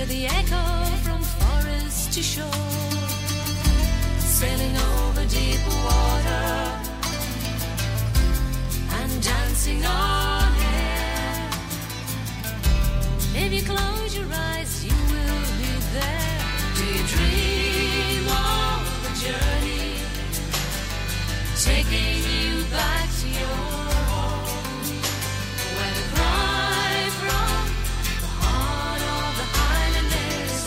the echo from forest to shore, sailing over deep water and dancing on air. If you close your eyes, you will be there. Do you dream of a journey taking you back to your home, where the cry from the heart of the Highland is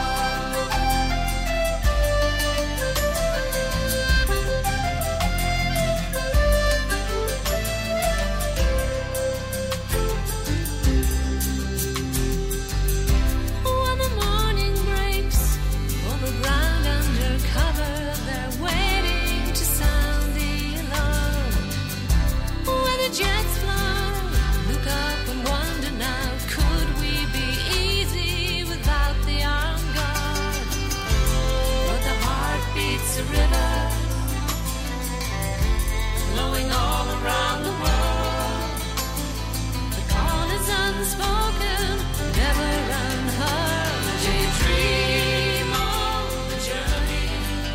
when the morning breaks over ground under cover, they're waiting to sound the alarm. When the jets fly, look up and wonder now, could we be easy without the armed guard? But the heart beats a river, flowing all around the world. The call is unspoken, never unheard. Do you dream of a journey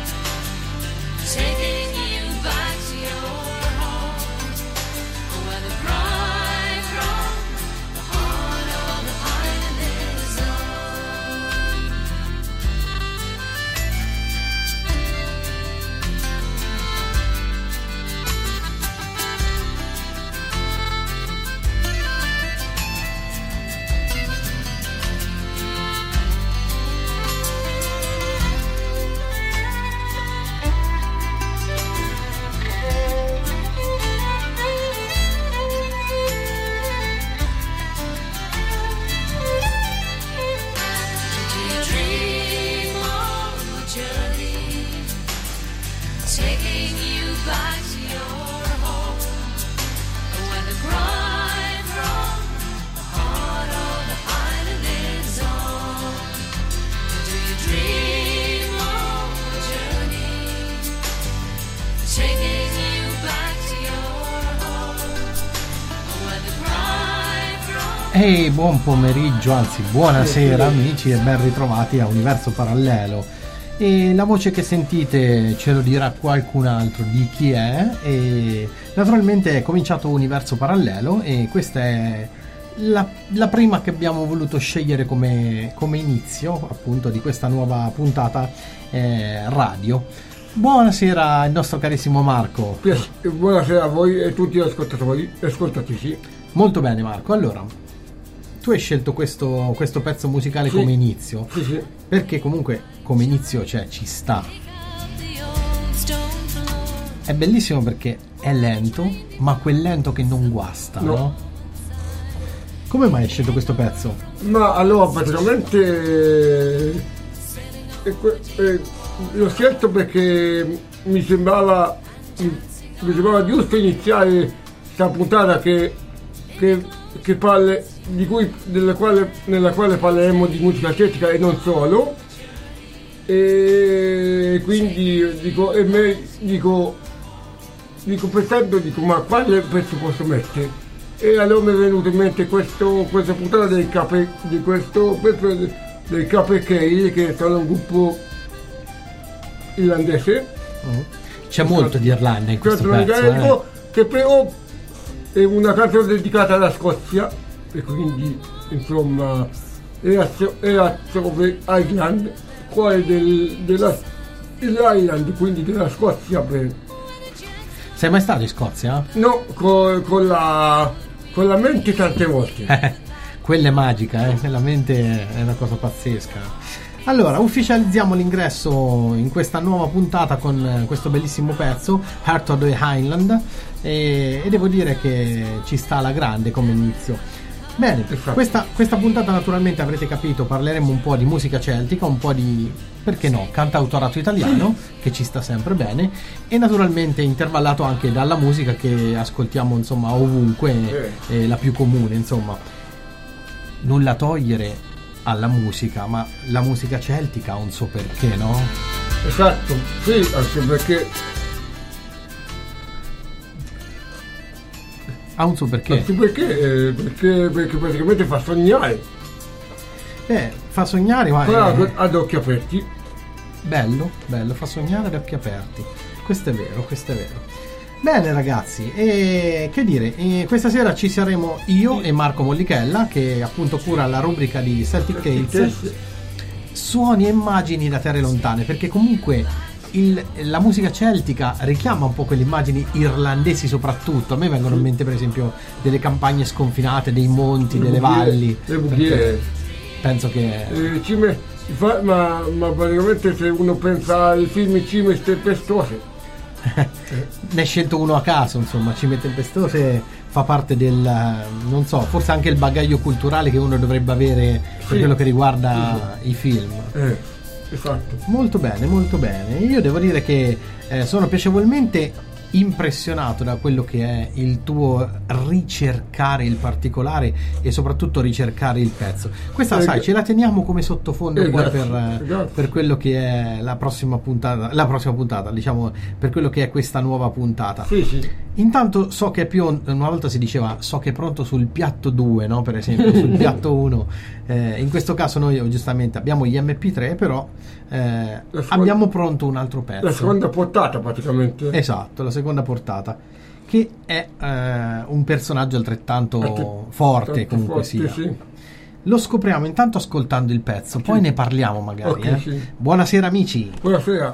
taking you back to your home, where the cry from the heart of the Highland is Do you dream of a journey taking you back to your home, where the cry from the heart of the Highland is on? Do you dream of a journey taking you back to your home, where the cry from Ehi, buon pomeriggio, anzi buonasera amici e ben ritrovati a Universo Parallelo. E la voce che sentite ce lo dirà qualcun altro di chi è, e naturalmente è cominciato Universo Parallelo e questa è la prima che abbiamo voluto scegliere come inizio appunto di questa nuova puntata radio. Buonasera il nostro carissimo Marco. Buonasera a voi e tutti gli ascoltatrici. Molto bene Marco, allora tu hai scelto questo pezzo musicale Sì. come inizio Sì. perché comunque come inizio ci sta. the old stone floor? È bellissimo perché è lento, ma quel lento che non guasta, No. no? Come mai hai scelto questo pezzo? Ma allora praticamente l'ho scelto perché mi sembrava giusto iniziare questa puntata che parla nella quale parleremo di musica celtica e non solo, e quindi pensando ma quale pezzo posso mettere, e allora mi è venuto in mente questa puntata di questo pezzo dei Capre Cale, che sono un gruppo irlandese. C'è molto di Irlanda in questo pezzo, gaelico, che però è una canzone dedicata alla Scozia, e quindi insomma era sobre Highland, cuore dell'Highland, quindi della Scozia. Sei mai stato in Scozia? No, con la mente tante volte. Quella è magica, la mente è una cosa pazzesca. Allora, ufficializziamo l'ingresso in questa nuova puntata con questo bellissimo pezzo, Heart of the Highland, e devo dire che ci sta alla grande come inizio. Bene, questa puntata naturalmente avrete capito, parleremo un po' di musica celtica, un po' di, perché no, cantautorato italiano, che ci sta sempre bene, e naturalmente intervallato anche dalla musica che ascoltiamo insomma ovunque, la più comune insomma. Nulla togliere alla musica, ma la musica celtica ha un suo perché, no? Esatto, sì, anche perché ha un suo perché. Perché praticamente fa sognare. fa sognare, ma Però è ad occhi aperti. bello, fa sognare ad occhi aperti. Questo è vero, questo è vero. Bene ragazzi, e che dire, questa sera ci saremo io e Marco Mollichella, che appunto cura la rubrica di Celtic Tales, suoni e immagini da terre lontane, perché comunque la musica celtica richiama un po' quelle immagini irlandesi soprattutto. A me vengono in mente per esempio delle campagne sconfinate, dei monti, delle valli. Le bughiere. Penso che Ma praticamente se uno pensa ai film Cime Tempestose, ne hai scelto uno a caso, insomma. Cime Tempestose fa parte del, non so, forse anche il bagaglio culturale che uno dovrebbe avere per quello che riguarda i film. esatto. Molto bene, molto bene. Io devo dire che sono piacevolmente impressionato da quello che è il tuo ricercare il particolare e soprattutto ricercare il pezzo. Questa sai, ce la teniamo come sottofondo poi per quello che è la prossima puntata, diciamo, per quello che è questa nuova puntata. Sì. Intanto so che una volta si diceva so che è pronto sul piatto 2, no? Per esempio sul piatto 1. In questo caso noi giustamente abbiamo gli MP3, però abbiamo pronto un altro pezzo. La seconda portata praticamente. Esatto, la seconda portata, che è un personaggio altrettanto forte, comunque sia. Sì. Lo scopriamo intanto ascoltando il pezzo, poi ne parliamo magari. Ok, sì. Buonasera amici. Buonasera.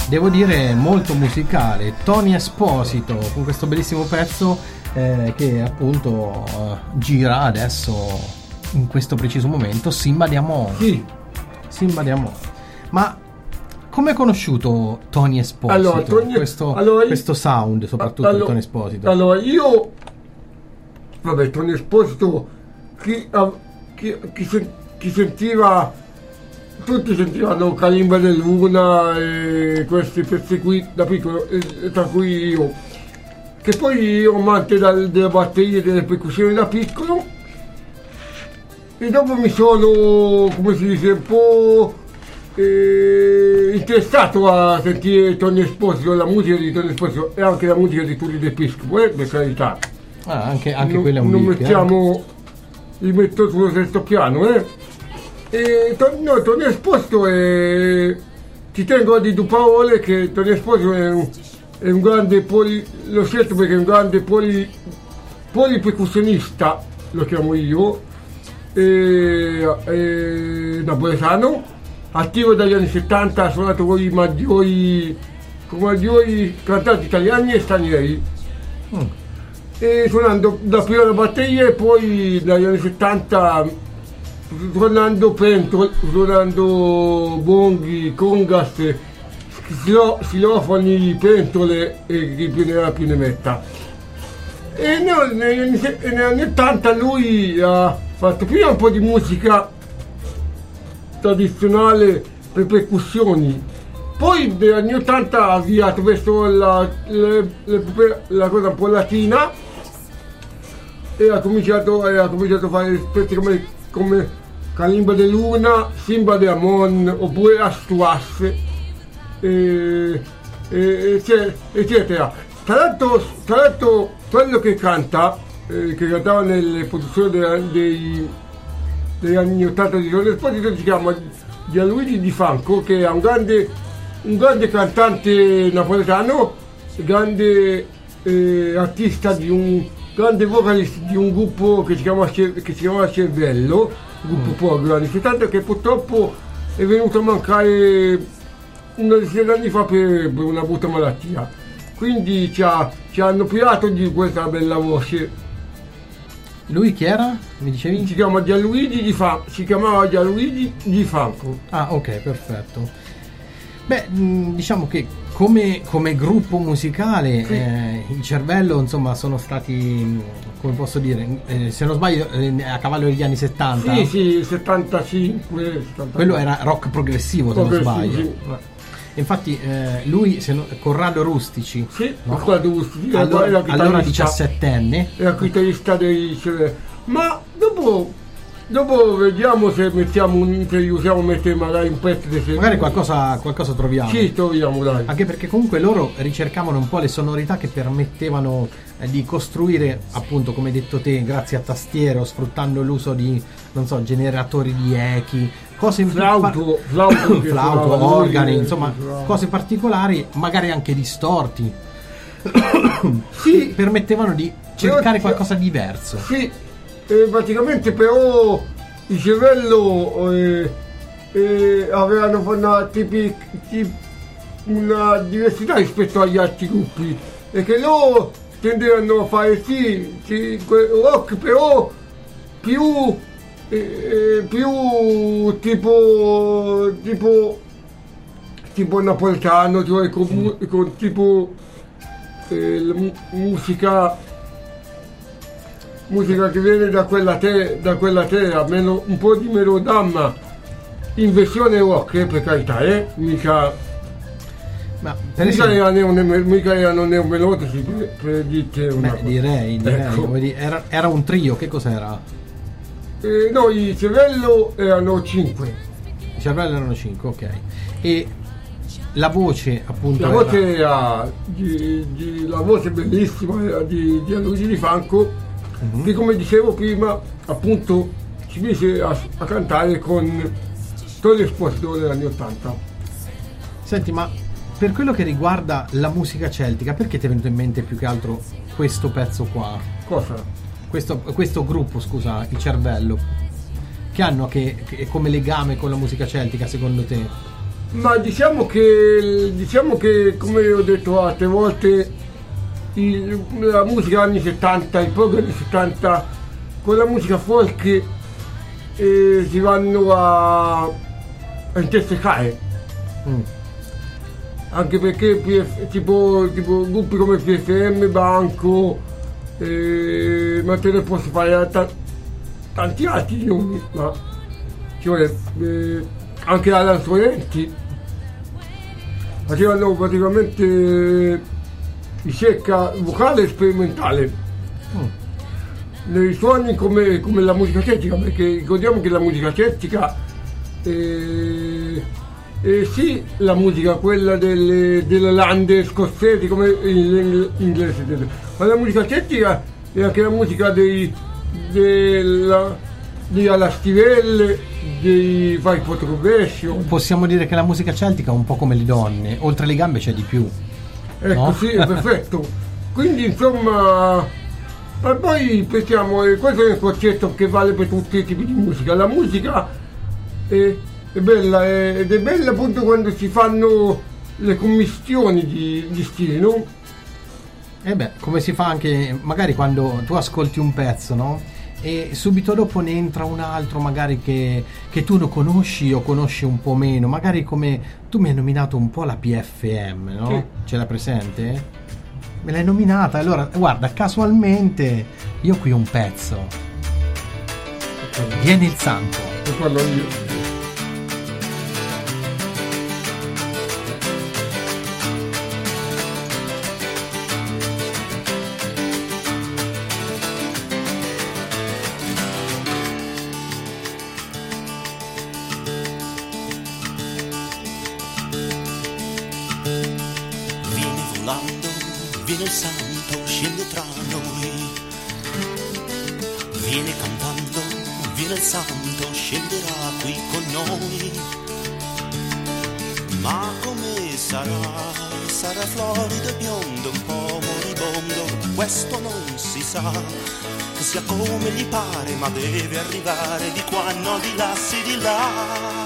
devo dire molto musicale. Tony Esposito con questo bellissimo pezzo che appunto gira adesso in questo preciso momento, Simba di Amore. Sì. Simba di Amore. Ma come hai conosciuto Tony Esposito? Allora, questo sound, soprattutto di Tony Esposito. Allora, io Tony Esposito, chi sentiva, tutti sentivano Kalimba del Luna e questi pezzi qui da piccolo, tra cui io, che poi io amante delle batterie e delle percussioni da piccolo, e dopo mi sono, come si dice, un po' interessato a sentire Tony Esposito, la musica di Tony Esposito e anche la musica di Tullio De Piscopo, per carità. Anche quella è un non big, mettiamo, li metto sullo stesso piano, E Tony Esposito ti tengo a dire due parole, che Tony Esposito è un grande l'ho scelto perché è un grande polipercussionista, lo chiamo io, napoletano, attivo dagli anni 70, ha suonato con i maggiori cantanti italiani e stranieri, e suonando da prima la batteria e poi dagli anni 70 suonando pentole, suonando bonghi, congas, xilofoni, pentole e chi più ne ha più ne metta. E negli anni 80 lui ha fatto prima un po' di musica tradizionale per percussioni, poi negli anni 80 ha avviato verso la cosa un po' latina e ha cominciato a fare pezzi come Kalimba de Luna, Simba de Amon, oppure Astuas, eccetera. Tra l'altro quello che cantava nelle produzioni degli anni 80 di Tony Esposito si chiama Gianluigi Di Franco, che è un grande cantante napoletano, grande artista, un grande vocalist di un gruppo che si chiamava Cervello, gruppo povero anni 70, che purtroppo è venuto a mancare una decina d'anni fa per una brutta malattia. Quindi ci hanno privato di questa bella voce. Lui chi era? Mi dicevi? Si chiamava Gianluigi Di Franco. Ah, ok, perfetto. Beh, diciamo che come gruppo musicale, sì, il Cervello, insomma, sono stati, come posso dire, se non sbaglio, a cavallo degli anni 70. Sì, 75, 74. Quello era rock progressivo, se non sbaglio. Sì. Infatti lui, Corrado Rustici, sì, no? Corrado Rustici, allora 17enne, era chitarrista dei Cervello. Ma dopo vediamo se riusciamo a mettere magari un pezzo di magari qualcosa troviamo. Sì, troviamo, dai. Anche perché comunque loro ricercavano un po' le sonorità che permettevano di costruire, appunto, come hai detto te, grazie a tastiere o sfruttando l'uso di, non so, generatori di echi, cose in flauto, organi, insomma, cose particolari, magari anche distorti. Sì, permettevano di cercare qualcosa di diverso. Sì, praticamente però il Cervello avevano una diversità rispetto agli altri gruppi, e che loro tendevano a fare rock, però più tipo napoletano, cioè con tipo musica che viene da quella terra, un po' di melodramma in versione rock, per carità, mica erano neomelodici, per dirti una cosa. Direi, ecco. Era un trio, che cos'era? No, i Cervello erano 5. I Cervello erano 5, ok. E la voce, appunto, la voce era la voce bellissima era di Gianluigi Di Franco, che, come dicevo prima, appunto si mise a cantare con Tony Esposito negli anni 80. Senti, ma per quello che riguarda la musica celtica, perché ti è venuto in mente più che altro questo pezzo qua? Cosa? Questo gruppo, scusa, il Cervello, che hanno che come legame con la musica celtica, secondo te? Ma diciamo che come ho detto altre volte, la musica anni 70, i prog anni 70, con la musica folk si vanno a intersecare. Anche perché tipo gruppi come PFM, Banco, ma te ne posso fare tanti altri nomi, ma ci vuole, anche Alan Sorrenti facevano praticamente ricerca vocale e sperimentale nei suoni come la musica celtica, perché ricordiamo che la musica celtica sì, la musica quella delle lande scozzesi come l'inglese, ma la musica celtica è anche la musica di Alla Stivelle, dei vari Potrovescio. Possiamo dire che la musica celtica è un po' come le donne, oltre le gambe c'è di più. Ecco, no? Sì, è perfetto. Quindi insomma, ma poi pensiamo, questo è un concetto che vale per tutti i tipi di musica. La musica è bella, ed è bella appunto quando si fanno le commistioni di stili, no? E beh, come si fa anche magari quando tu ascolti un pezzo, no? E subito dopo ne entra un altro magari che tu lo conosci o conosci un po' meno, magari come tu mi hai nominato un po' la PFM, no? Sì. Ce l'hai presente? Me l'hai nominata, allora guarda, casualmente io qui ho un pezzo. Viene il santo. Lo parlo io. Viene il santo, scende tra noi. Viene cantando, viene il santo, scenderà qui con noi. Ma come sarà? Sarà florido e biondo, un po' moribondo, questo non si sa. Che sia come gli pare, ma deve arrivare di qua, no di là, sì di là.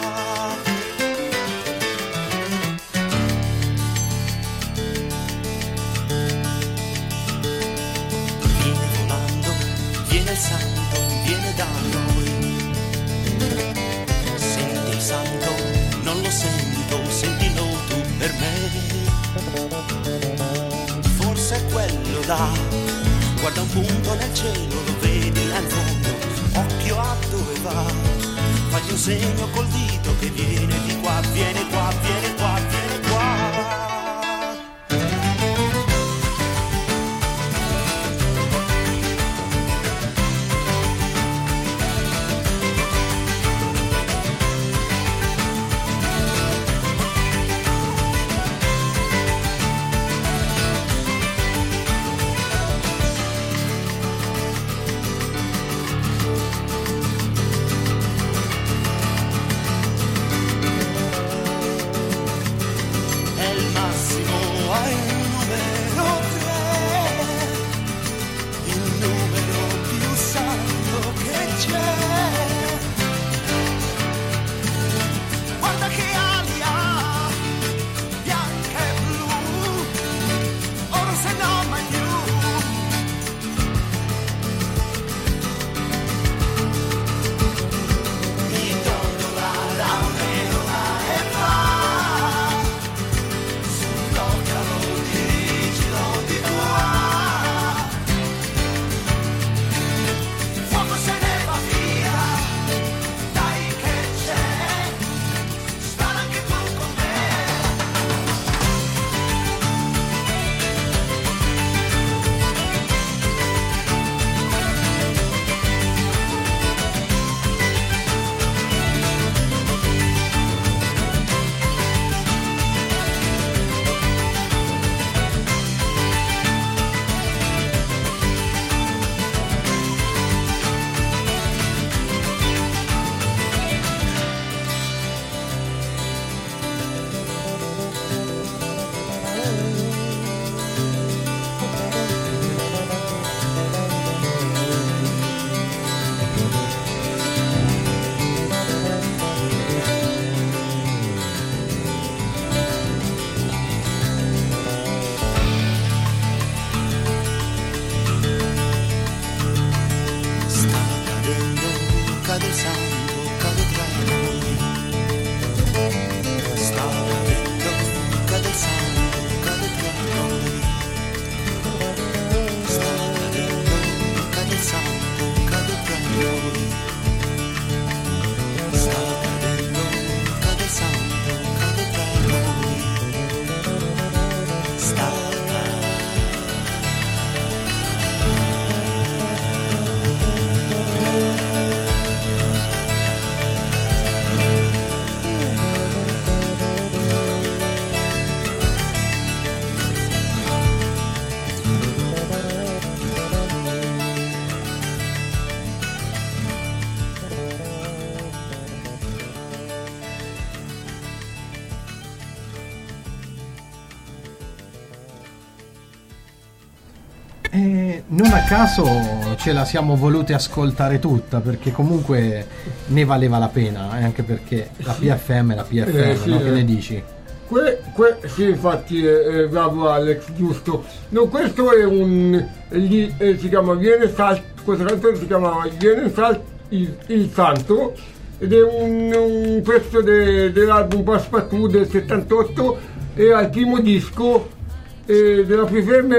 Il santo viene da noi. Senti il santo, non lo sento, sentilo tu per me. Forse è quello là, guarda un punto nel cielo, lo vedi là in fondo, occhio a dove va, fagli un segno col dito che viene di qua, viene qua, viene qua, viene qua. Non a caso ce la siamo volute ascoltare tutta, perché comunque ne valeva la pena, anche perché la PFM è la PFM, sì, no? Che ne dici? Sì, infatti, bravo Alex, giusto. No, questo è si chiama Viene Salto, questa canzone si chiama Viene Salto il Santo, ed è un pezzo dell'album Passepartout del 78, e al primo disco della PFM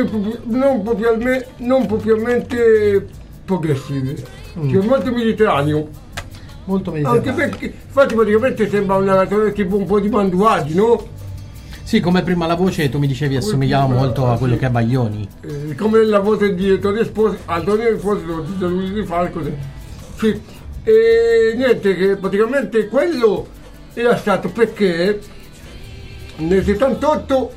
non propriamente progressive, cioè molto mediterraneo. Molto Anche mediterraneo. perché, infatti, praticamente sembra una canzone tipo un po' di Manduardi, no? Sì, come prima la voce tu mi dicevi assomigliava molto a quello che è Baglioni. Come la voce di Antonio Esposito di Luigi Falco. Sì. E niente, che praticamente quello era stato perché nel 78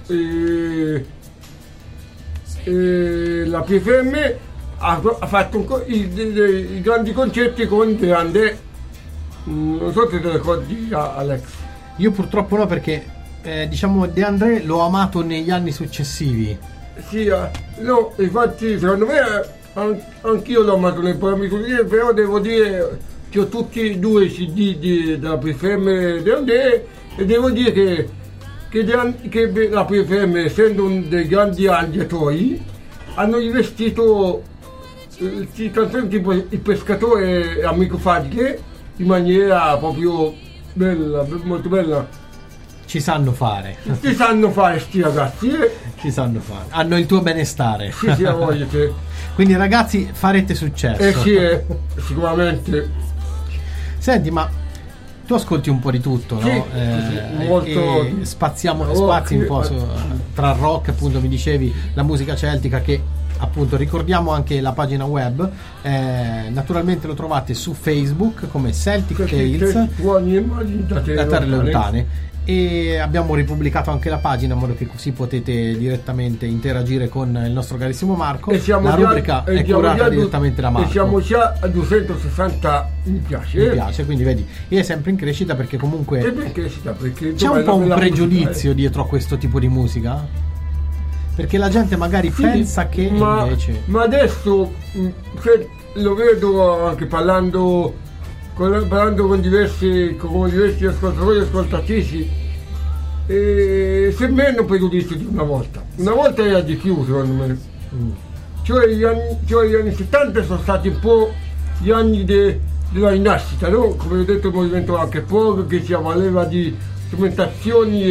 la PFM ha fatto i grandi concerti con De André. Non so se te lo ricordi, Alex. Io purtroppo no, perché diciamo De André l'ho amato negli anni successivi. Sì, no, infatti secondo me anch'io l'ho amato nei programmi così, però devo dire che ho tutti e due i CD della PFM De André, e devo dire che la PFM, essendo dei grandi agiatori, hanno rivestito canzoni tipo Il pescatore e Amico Facile in maniera proprio bella, molto bella. Ci sanno fare. Ci sanno fare sti ragazzi, Ci sanno fare. Hanno il tuo benestare. Sì, sì, la voglio, sì. Quindi ragazzi, farete successo. Sì, sicuramente. Senti, ma tu ascolti un po' di tutto, no? Sì, molto. E spazi un po' tra rock, appunto, mi dicevi, la musica celtica, che appunto ricordiamo anche la pagina web, naturalmente lo trovate su Facebook come Celtic Tales da terre lontane, e abbiamo ripubblicato anche la pagina in modo che così potete direttamente interagire con il nostro carissimo Marco. La rubrica è curata direttamente da Marco e siamo già a 260 mi piace, quindi vedi, e è sempre in crescita, perché comunque perché c'è un po' un pregiudizio dietro questo tipo di musica, perché la gente magari pensa che invece. Ma adesso lo vedo anche parlando con diversi ascoltatori e ascoltatrici, sembra meno pregiudizio di una volta. Una volta era di più, secondo me. Cioè gli anni 70 sono stati un po' gli anni della rinascita, no? Come ho detto, il movimento anche prog, che si avvaleva di strumentazioni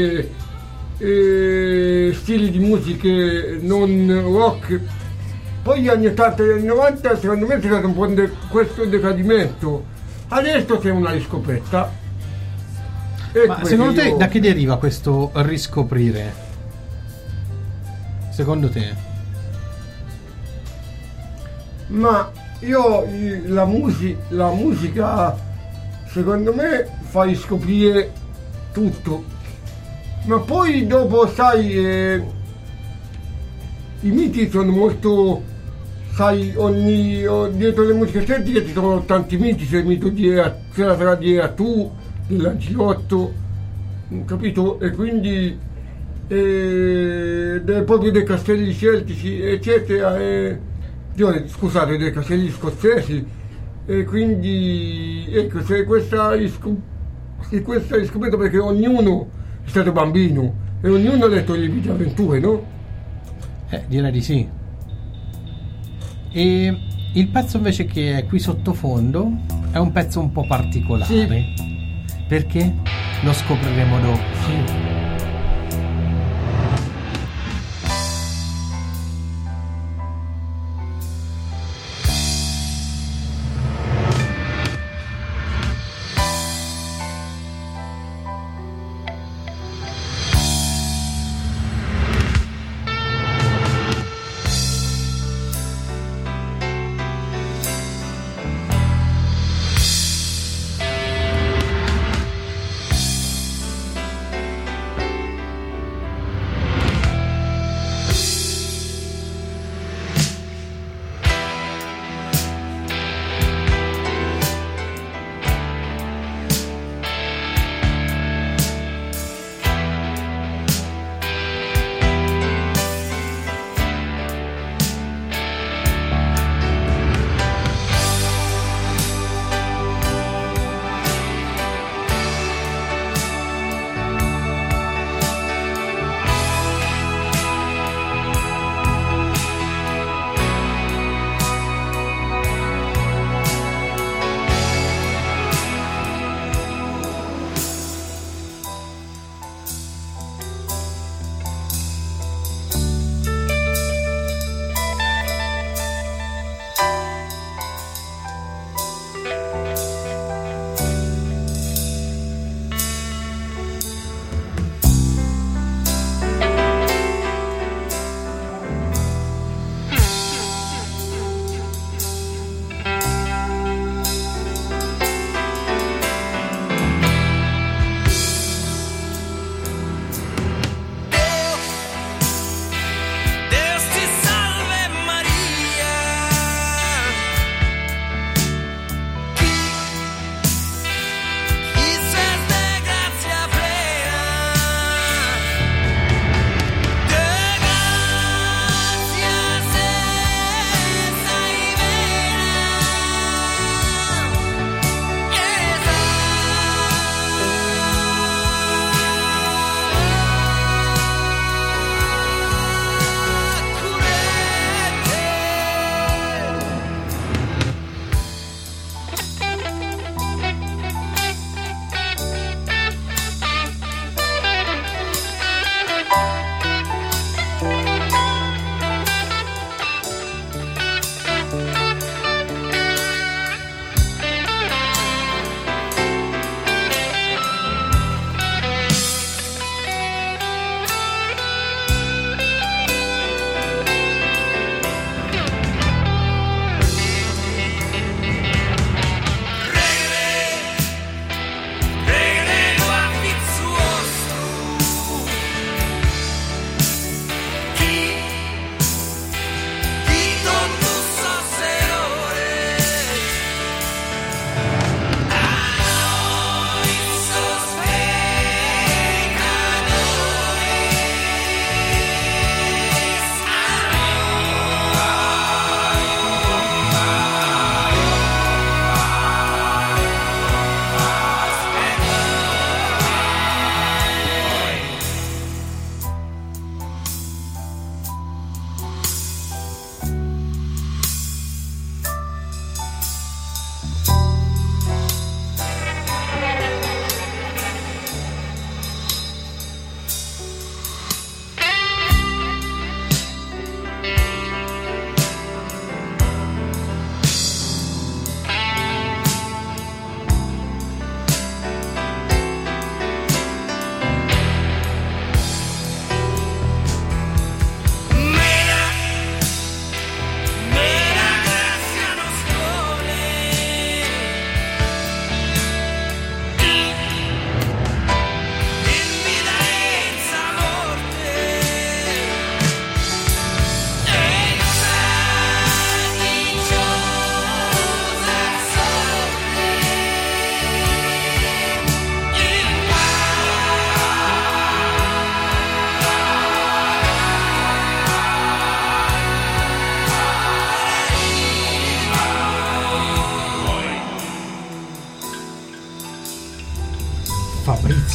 e stili di musiche non rock. Poi gli anni 80 e gli anni 90 secondo me c'è stato un po' questo decadimento. Adesso c'è una riscoperta. Ma secondo te da che deriva questo riscoprire? Secondo te? Ma la musica secondo me fa riscoprire tutto. Ma poi dopo, sai, i miti sono molto, sai, dietro le musiche celtiche ci sono tanti miti. C'è il mito di Eratu, dell'Ancilotto, capito? E quindi proprio dei castelli celtici, eccetera, scusate, dei castelli scozzesi. E quindi ecco, c'è questa riscoperta, perché ognuno è stato bambino e ognuno ha letto i libri di avventure, no? Direi di sì. E il pezzo invece che è qui sottofondo è un pezzo un po' particolare. Sì. Perché? Lo scopriremo dopo. Sì.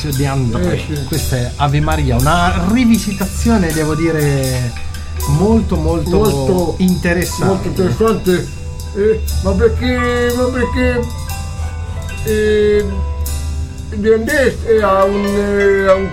Fabrizio De André. Sì. Questa è Ave Maria, una rivisitazione, devo dire, molto interessante. Molto interessante. Ma perché De André era un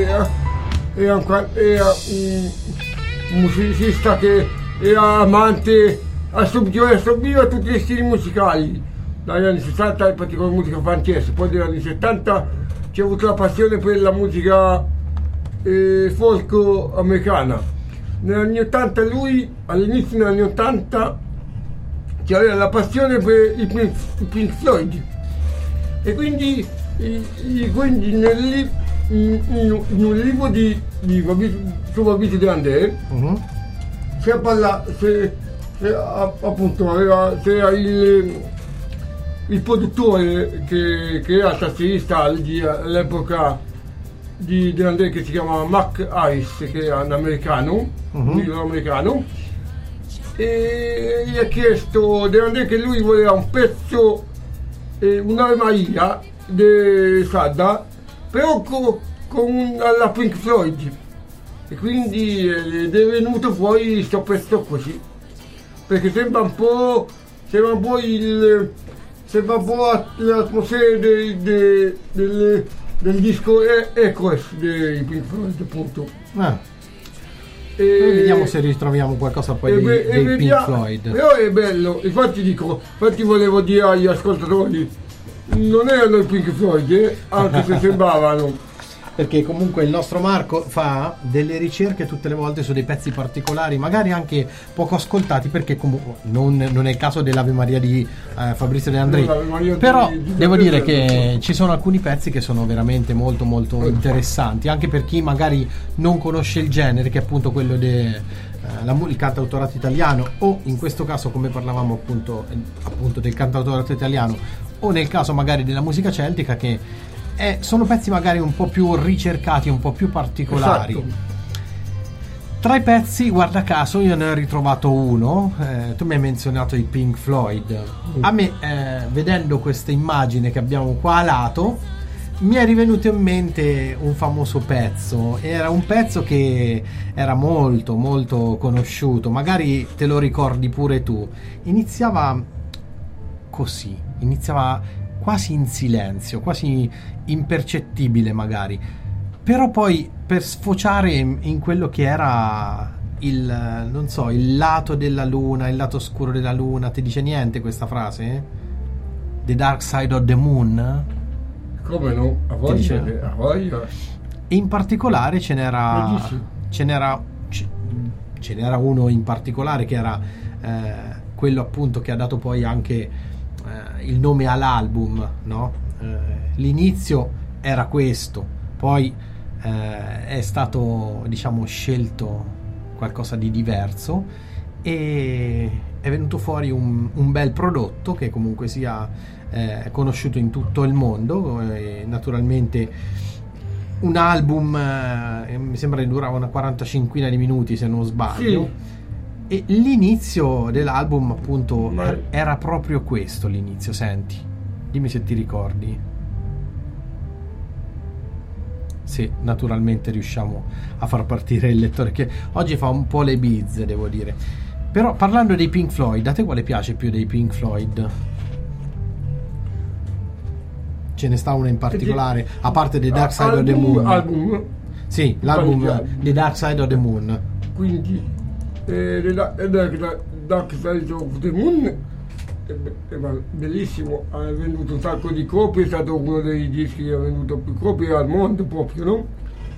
musicista che era amante, assorbiva tutti gli stili musicali dagli anni 60, in particolare musica francese. Poi negli anni 70 c'è avuto la passione per la musica folk americana. Negli anni 80 lui, all'inizio degli anni 80, c'aveva la passione per i Pink Floyd, e quindi in un libro su Fabrizio De André c'era il produttore che era tastierista all'epoca di De André, che si chiamava Mac Harris, che era un americano, e gli ha chiesto De André che lui voleva un pezzo, un'Ave Maria di Sadda, però con la Pink Floyd, e quindi è venuto fuori questo pezzo così, perché sembra un po' l'atmosfera del disco Echoes dei Pink Floyd, appunto. Noi vediamo se ritroviamo qualcosa poi dei Pink Floyd. Però è bello, infatti volevo dire agli ascoltatori, non erano i Pink Floyd, anche se sembravano. Perché comunque il nostro Marco fa delle ricerche tutte le volte su dei pezzi particolari, magari anche poco ascoltati, perché comunque non è il caso dell'Ave Maria di Fabrizio De André, però devo dire che ci sono alcuni pezzi che sono veramente molto interessanti, anche per chi magari non conosce il genere, che è appunto quello il cantautorato italiano, o in questo caso, come parlavamo appunto del cantautorato italiano, o nel caso magari della musica celtica, che sono pezzi magari un po' più ricercati, un po' più particolari. Esatto. Tra i pezzi, guarda caso, io ne ho ritrovato uno. Tu mi hai menzionato i Pink Floyd. A me, vedendo questa immagine che abbiamo qua a lato, mi è rivenuto in mente un famoso pezzo. Era un pezzo che era molto conosciuto, magari te lo ricordi pure tu. Iniziava così, quasi in silenzio, quasi impercettibile magari, però poi per sfociare in quello che era il lato della luna, il lato oscuro della luna. Ti dice niente questa frase? The Dark Side of the Moon? Come no? A voglia. E in particolare ce n'era uno in particolare che era quello appunto che ha dato poi anche il nome all'album, no? L'inizio era questo, poi è stato, diciamo, scelto qualcosa di diverso e è venuto fuori un bel prodotto che comunque sia conosciuto in tutto il mondo. Naturalmente un album mi sembra che durava una 45 di minuti, se non sbaglio. Sì. E l'inizio dell'album appunto era proprio questo, l'inizio. Senti, dimmi se ti ricordi. Sì, naturalmente riusciamo a far partire il lettore, che oggi fa un po' le bizze, devo dire. Però parlando dei Pink Floyd, a te quale piace più dei Pink Floyd? Ce ne sta una in particolare, a parte The Dark Side of the Moon? Album? Sì, l'album The Dark Side of the Moon. Quindi The Dark Side of the Moon è bellissimo, ha venduto un sacco di copie, è stato uno dei dischi che ha venduto più copie al mondo proprio, no?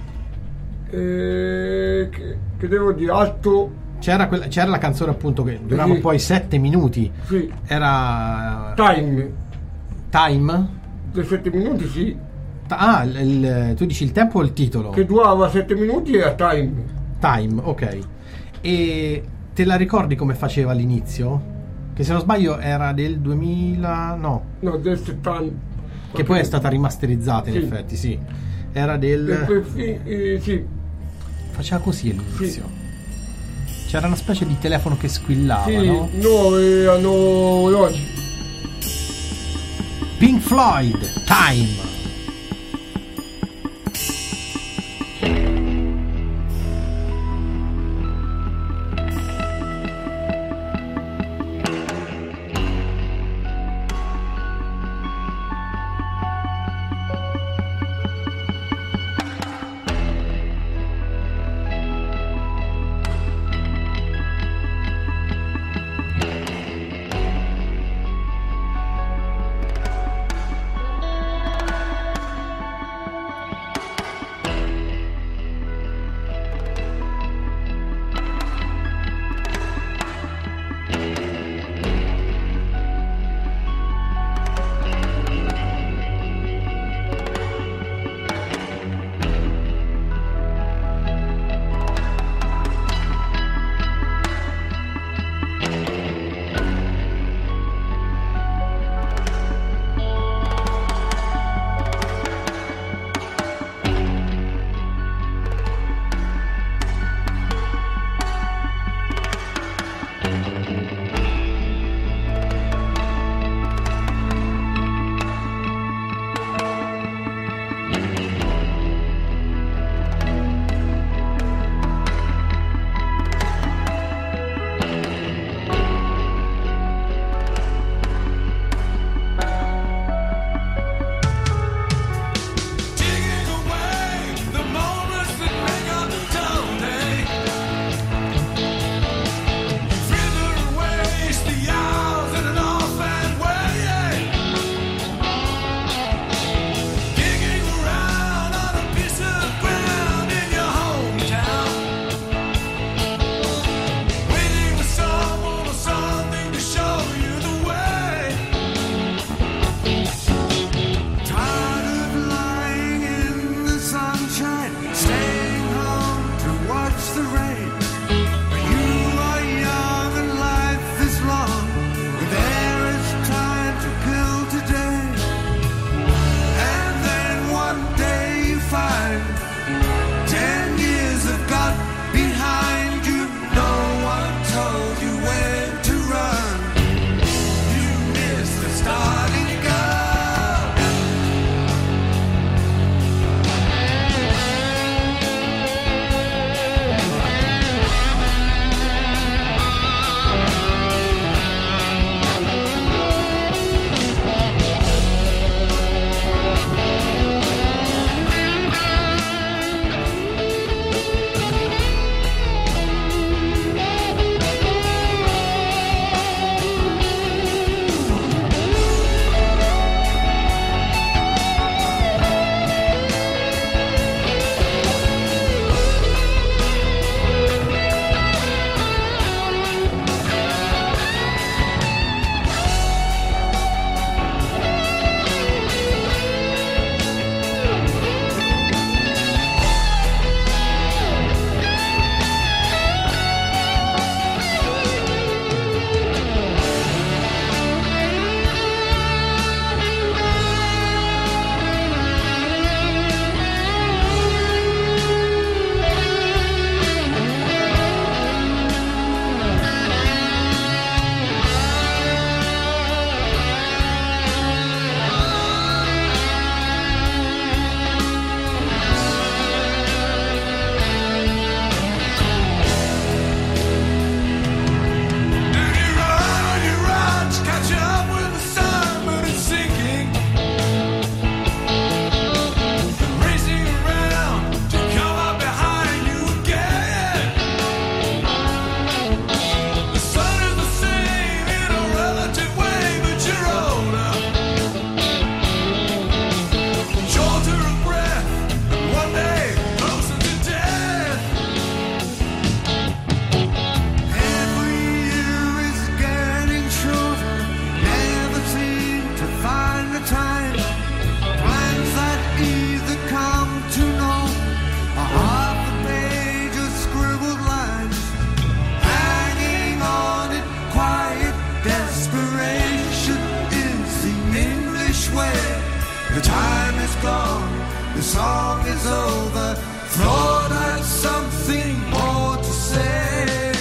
Che devo dire, alto. C'era la canzone appunto che durava poi 7 minuti. Sì. Era Time? Per 7 minuti, sì. Tu dici il tempo o il titolo? Che durava 7 minuti era Time, ok. E te la ricordi come faceva all'inizio? Che se non sbaglio era del 2000, no, del 70. Che poi è stata rimasterizzata, in effetti, sì. Era del... sì. Faceva così all'inizio. Sì. C'era una specie di telefono che squillava, sì, no? No, erano orologi. Pink Floyd, Time. song is over. Thought I had something more to say.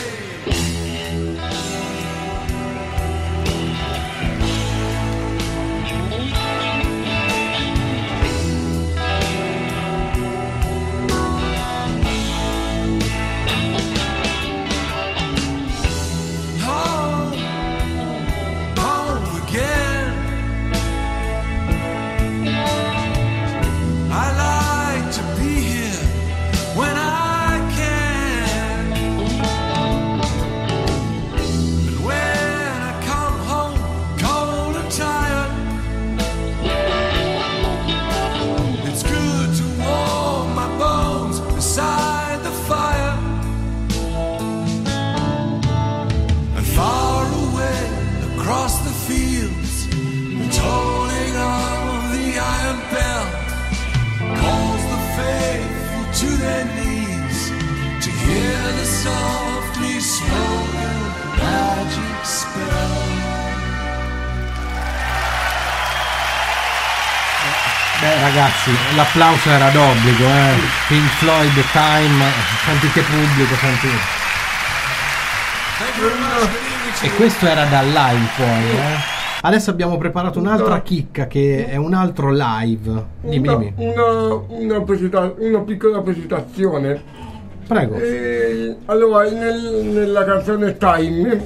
Softly spoken magic spell. Beh ragazzi, l'applauso era d'obbligo, Pink Floyd, Time, senti che pubblico, senti. E questo era dal live poi, Adesso abbiamo preparato un'altra chicca che è un altro live. Dimmi. Una piccola presentazione. Prego. Allora, nella canzone Time,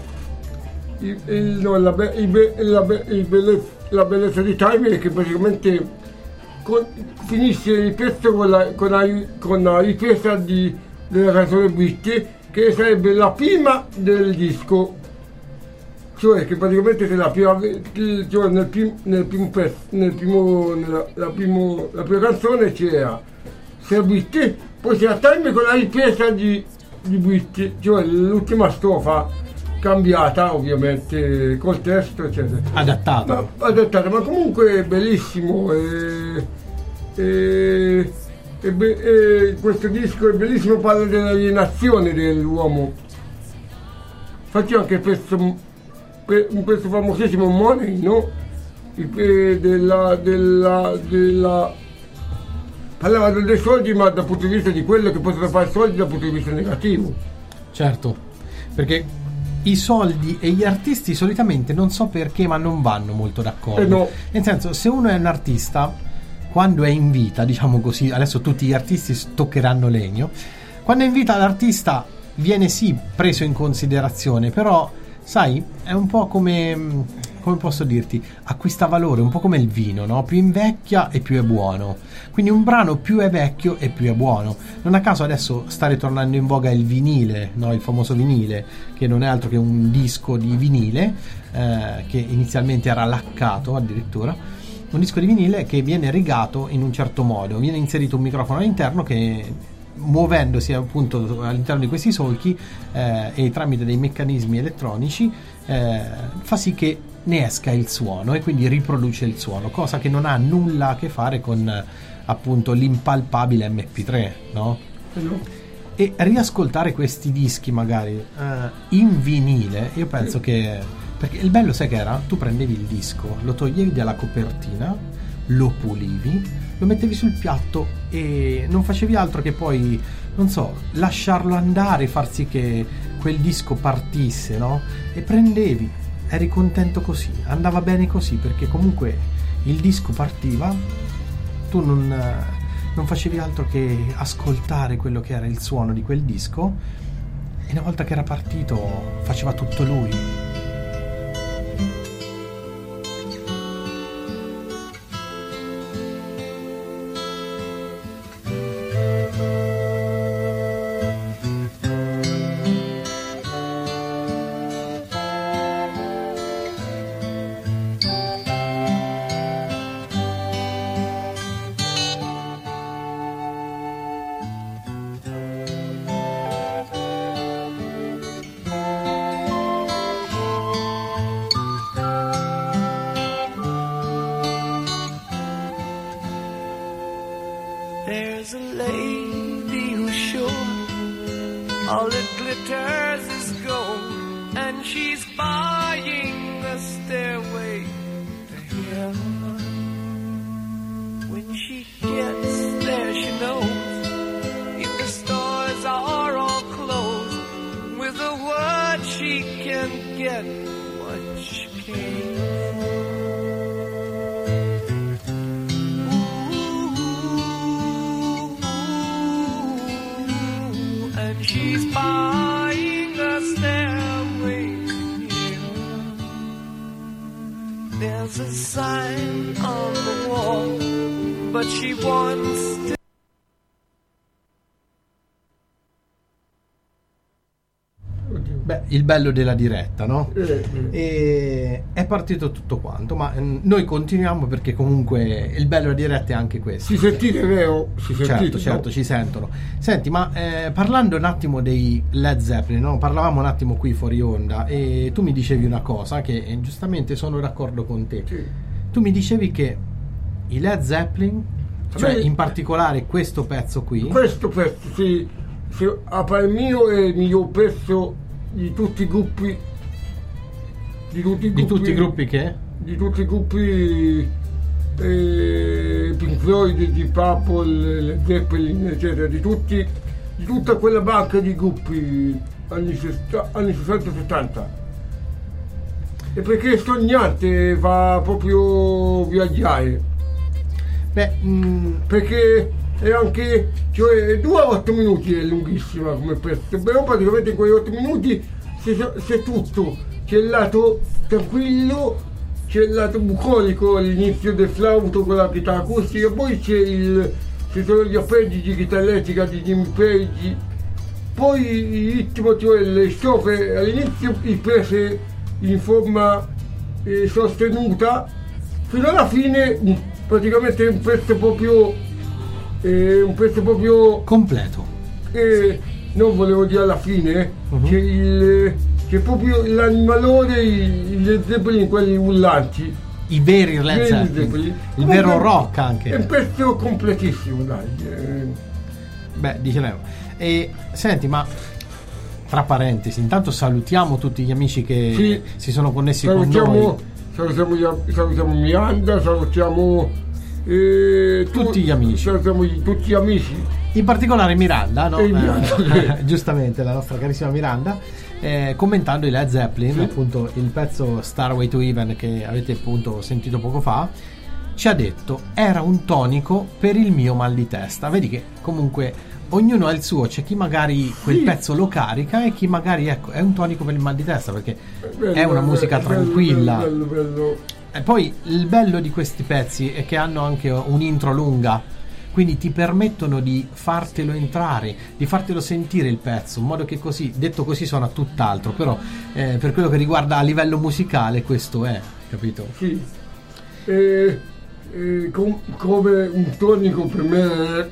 la bellezza di Time è che praticamente finisce il pezzo con la ripresa della canzone Britney, che sarebbe la prima del disco. Cioè che praticamente se la prima canzone c'era Britney, poi c'era Time con la ripresa di Britney, cioè l'ultima strofa cambiata ovviamente col testo eccetera, adattata, ma comunque è bellissimo, questo disco è bellissimo, parla dell'alienazione dell'uomo. Infatti anche questo famosissimo Money, no? Parlava dei soldi, ma dal punto di vista di quello che possono fare soldi dal punto di vista negativo. Certo, perché i soldi e gli artisti solitamente non so perché, ma non vanno molto d'accordo. No. Nel senso, se uno è un artista, quando è in vita, diciamo così, adesso tutti gli artisti toccheranno legno, quando è in vita l'artista viene sì preso in considerazione, però sai, è un po' come posso dirti, acquista valore, un po' come il vino, no? Più invecchia e più è buono. Quindi un brano più è vecchio e più è buono. Non a caso adesso sta ritornando in voga il vinile, no? Il famoso vinile, che non è altro che un disco di vinile, che inizialmente era laccato addirittura. Un disco di vinile che viene rigato in un certo modo, viene inserito un microfono all'interno che, muovendosi appunto all'interno di questi solchi e tramite dei meccanismi elettronici, fa sì che ne esca il suono e quindi riproduce il suono, cosa che non ha nulla a che fare con appunto l'impalpabile MP3, no? E riascoltare questi dischi magari in vinile, io penso che, perché il bello sai che era? Tu prendevi il disco, lo toglievi dalla copertina, lo pulivi, lo mettevi sul piatto e non facevi altro che poi, non so, lasciarlo andare, far sì che quel disco partisse, no? E prendevi, eri contento così, andava bene così, perché comunque il disco partiva, tu non facevi altro che ascoltare quello che era il suono di quel disco e una volta che era partito faceva tutto lui. There's a lady who's sure all that glitters is gold, and she's buying the stairway to heaven. when she gets there, she knows if the stores are all closed, with a word she can get what she came for. And she's buying a stairway here. There's a sign on the wall, but she wants to. Beh, il bello della diretta, no? E è partito tutto quanto, ma noi continuiamo perché comunque il bello della diretta è anche questo. Si sentite, vero? Si sentite, Certo, no? ci sentono. Senti, ma parlando un attimo dei Led Zeppelin, no? Parlavamo un attimo qui fuori onda e tu mi dicevi una cosa che giustamente sono d'accordo con te. Sì. Tu mi dicevi che i Led Zeppelin, cioè Beh, in particolare questo pezzo qui, Questo pezzo, sì, a parer mio è il miglior pezzo di tutti i gruppi. Di tutti i gruppi che? Di tutti i gruppi Pink Floyd, di Purple, Led Zeppelin, eccetera, di tutta quella banca di gruppi anni 60-70. E perché è sognante, va proprio viaggiare. Beh, Perché è anche, cioè 2 a 8 minuti è lunghissima come pezzo, però praticamente in quei 8 minuti c'è tutto, c'è il lato tranquillo, c'è il lato bucolico all'inizio del flauto con la chitarra acustica, poi ci sono gli arpeggi di chitarra elettrica di Jimmy Page, poi il ritmo, cioè le strofe all'inizio prese in forma sostenuta, fino alla fine praticamente è un pezzo proprio completo. Non volevo dire alla fine, c'è proprio l'animalone, i Led Zeppelin, quelli ullanti, I veri Led Zeppelin, il vero rock anche. È un pezzo completissimo, dai. Beh, dicevo. E senti, ma tra parentesi, intanto salutiamo tutti gli amici che Sì. si sono connessi con noi. Salutiamo Miranda, salutiamo Tutti gli amici. Salutiamo tutti gli amici. In particolare Miranda, no? E Miranda. Giustamente la nostra carissima Miranda, commentando i Led Zeppelin, Sì. appunto il pezzo Starway to Heaven che avete appunto sentito poco fa, ci ha detto era un tonico per il mio mal di testa. Vedi che comunque ognuno ha il suo, c'è chi magari quel Sì. pezzo lo carica e chi magari, ecco, è un tonico per il mal di testa perché Bello, è una musica bello, tranquilla. bello. E poi il bello di questi pezzi è che hanno anche un'intro lunga, quindi ti permettono di fartelo entrare, di fartelo sentire il pezzo, in modo che così, detto così, suona tutt'altro, però per quello che riguarda a livello musicale questo è, capito? Sì. Come un tonico per me è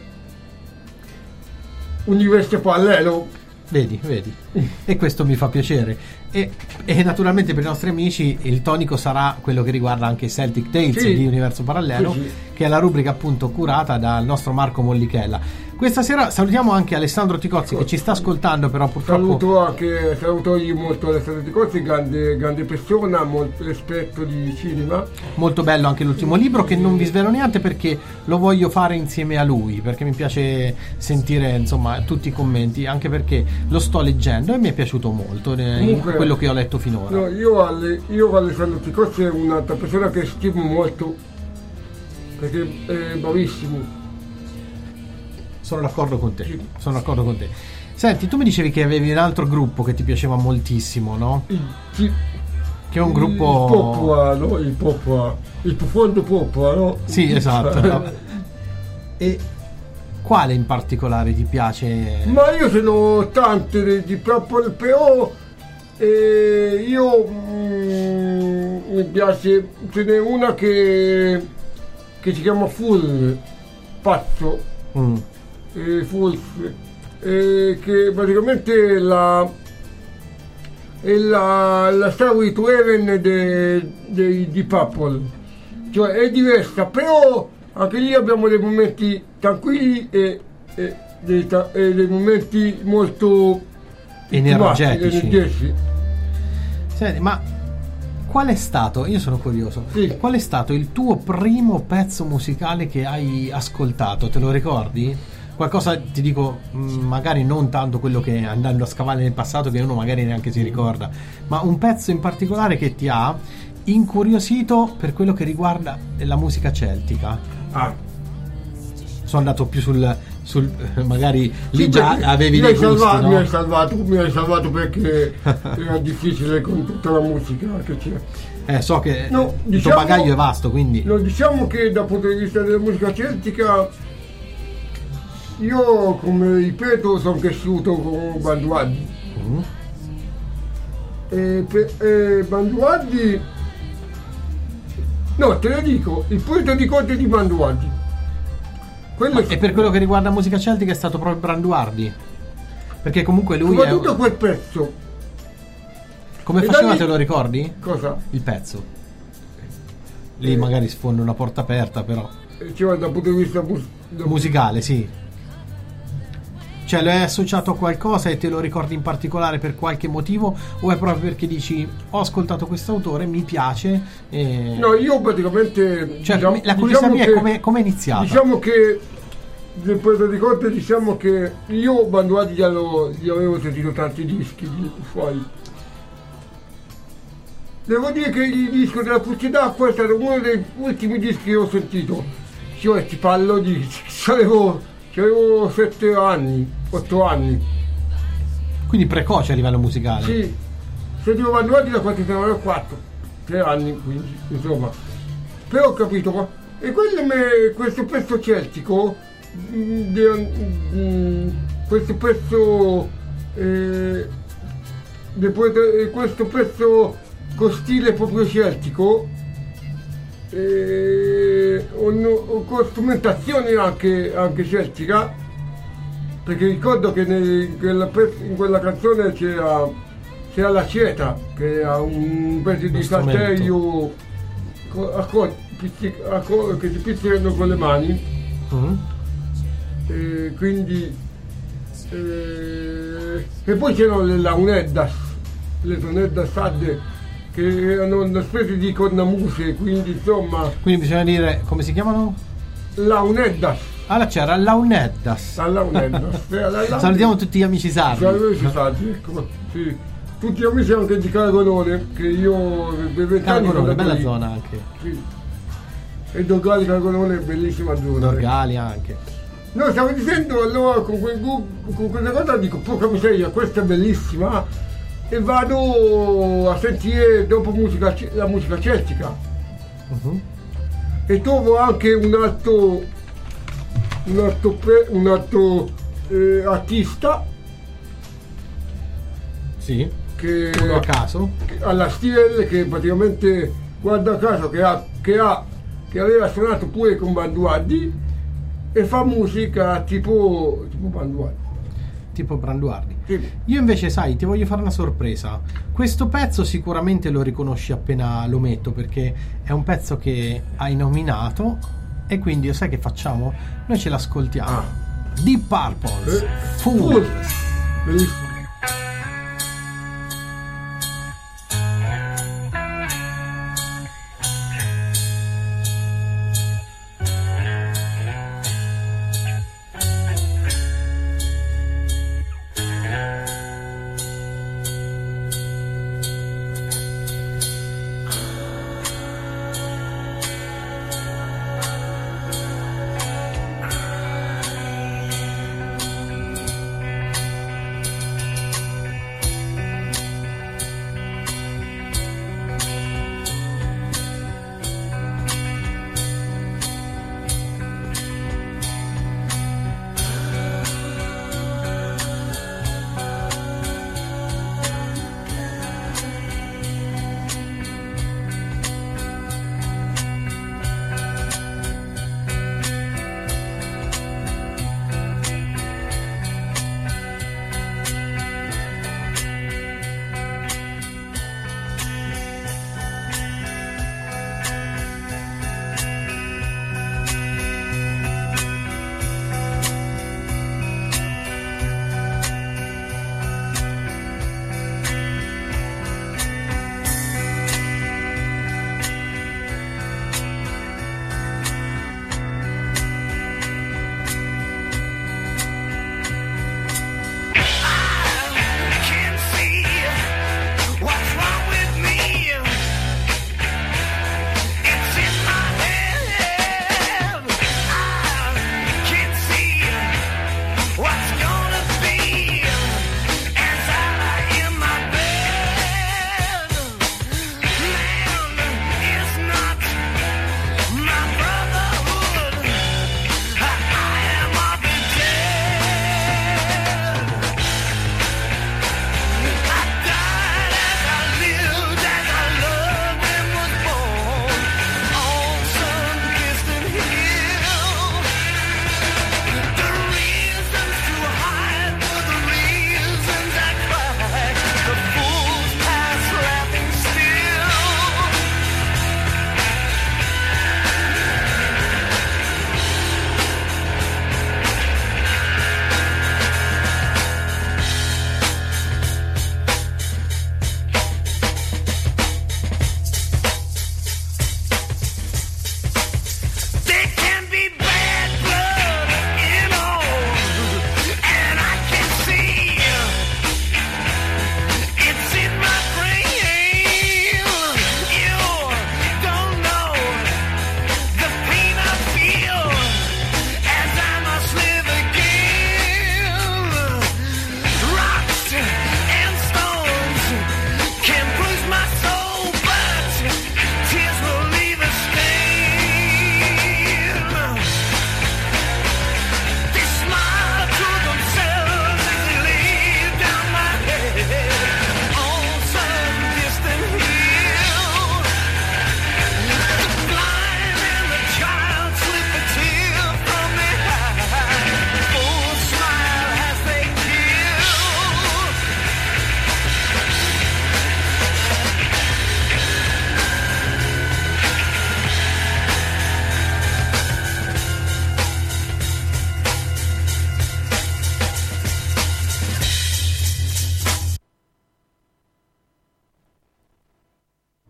un universo parallelo. Vedi, e questo mi fa piacere. E naturalmente per i nostri amici il tonico sarà quello che riguarda anche i Celtic Tales Sì. di Universo Parallelo, Sì. che è la rubrica appunto curata dal nostro Marco Mollichella. Questa sera salutiamo anche Alessandro Ticozzi che ci sta ascoltando, però purtroppo Saluto io molto Alessandro Ticozzi, grande persona, molto esperto di cinema. molto bello anche l'ultimo libro, che non vi svelo niente perché lo voglio fare insieme a lui, perché mi piace sentire insomma tutti i commenti, anche perché lo sto leggendo e mi è piaciuto molto Comunque, quello che ho letto finora. No, io Alessandro Ticozzi è un'altra persona che stimo molto perché è bravissimo. Sono d'accordo con te, Sì. sono d'accordo con te. Senti, tu mi dicevi che avevi un altro gruppo che ti piaceva moltissimo, no? Sì. Che è un gruppo... Il Popua, no? Il profondo Popua, no? Sì, esatto. E quale in particolare ti piace? Ma io sono tante di Purple, però io mi piace, ce n'è una che si chiama Full, pazzo, Full, che praticamente è la Starway to Heaven di Purple, cioè è diversa, però anche lì abbiamo dei momenti tranquilli e dei momenti molto Energetici. energetici. Senti, ma qual è stato, io sono curioso, Sì. qual è stato il tuo primo pezzo musicale che hai ascoltato? Te lo ricordi? Qualcosa, ti dico, magari non tanto quello che andando a scavare nel passato, che uno magari neanche si ricorda, ma un pezzo in particolare che ti ha incuriosito per quello che riguarda la musica celtica. Sono andato più sul magari lì Sì, già perché avevi mi dei hai gusti, salvato, no? mi hai salvato perché era difficile con tutta la musica che c'è. So che No, il diciamo- tuo bagaglio è vasto, quindi No, diciamo che dal punto di vista della musica celtica, io, come ripeto, sono cresciuto con Banduaddi. Banduaddi, no, te lo dico, il punto di conto di Banduaddi. Quello e per quello che riguarda musica celtica è stato proprio Branduardi, perché comunque lui è, soprattutto quel pezzo. come e faceva, da lì- te lo ricordi? Cosa? Il pezzo lì magari sfonda una porta aperta, però Cioè, dal punto di vista musicale, sì. Cioè, lo hai associato a qualcosa e te lo ricordi in particolare per qualche motivo, o è proprio perché dici ho ascoltato questo autore, mi piace e... No, io praticamente... Cioè, diciamo- la curiosità diciamo mia che- è come è iniziata. Diciamo che del Puerto di Conte, diciamo che io Banduati gli avevo sentito tanti dischi fuori. Devo dire che il disco della Puzzi d'Acqua è stato uno dei ultimi dischi che ho sentito. Cioè, ti parlo di... C'avevo 7 anni, 8 anni. Quindi precoce a livello musicale. Sì, sentivo Banduati da quanti ne avevo 4, 3 anni, quindi, insomma. Però ho capito, e questo pezzo celtico, questo pezzo, questo pezzo con stile proprio celtico, con strumentazione anche celtica, perché ricordo che in quella canzone c'era la ceta, che ha un pezzo di salterio che si pizzicano con le mani, quindi e poi c'erano le launeddas sadde, che erano una specie di cornamuse, quindi insomma Quindi bisogna dire come si chiamano? launeddas. Allora c'era Launeddas. Salutiamo tutti gli amici sardi. Ecco, sì. Tutti gli amici anche di Caragonone, che io per 20 anni Caragonone, sono bella lì. zona anche. Sì. E Dorgali Caragonone è bellissima zona. Dorgali anche. No, stavo dicendo allora con questa cosa dico, porca miseria, questa è bellissima, e vado a sentire dopo la musica celtica. E trovo anche un altro artista Sì. che Uno a caso. alla Stiel, che praticamente, guarda caso, che aveva suonato pure con Banduardi e fa musica tipo Banduardi. Tipo Branduardi. Sì. Io invece, sai, ti voglio fare una sorpresa. Questo pezzo sicuramente lo riconosci appena lo metto, perché è un pezzo che hai nominato, e quindi sai che facciamo? Noi ce l'ascoltiamo. Deep Purple, Fools. Bellissimo.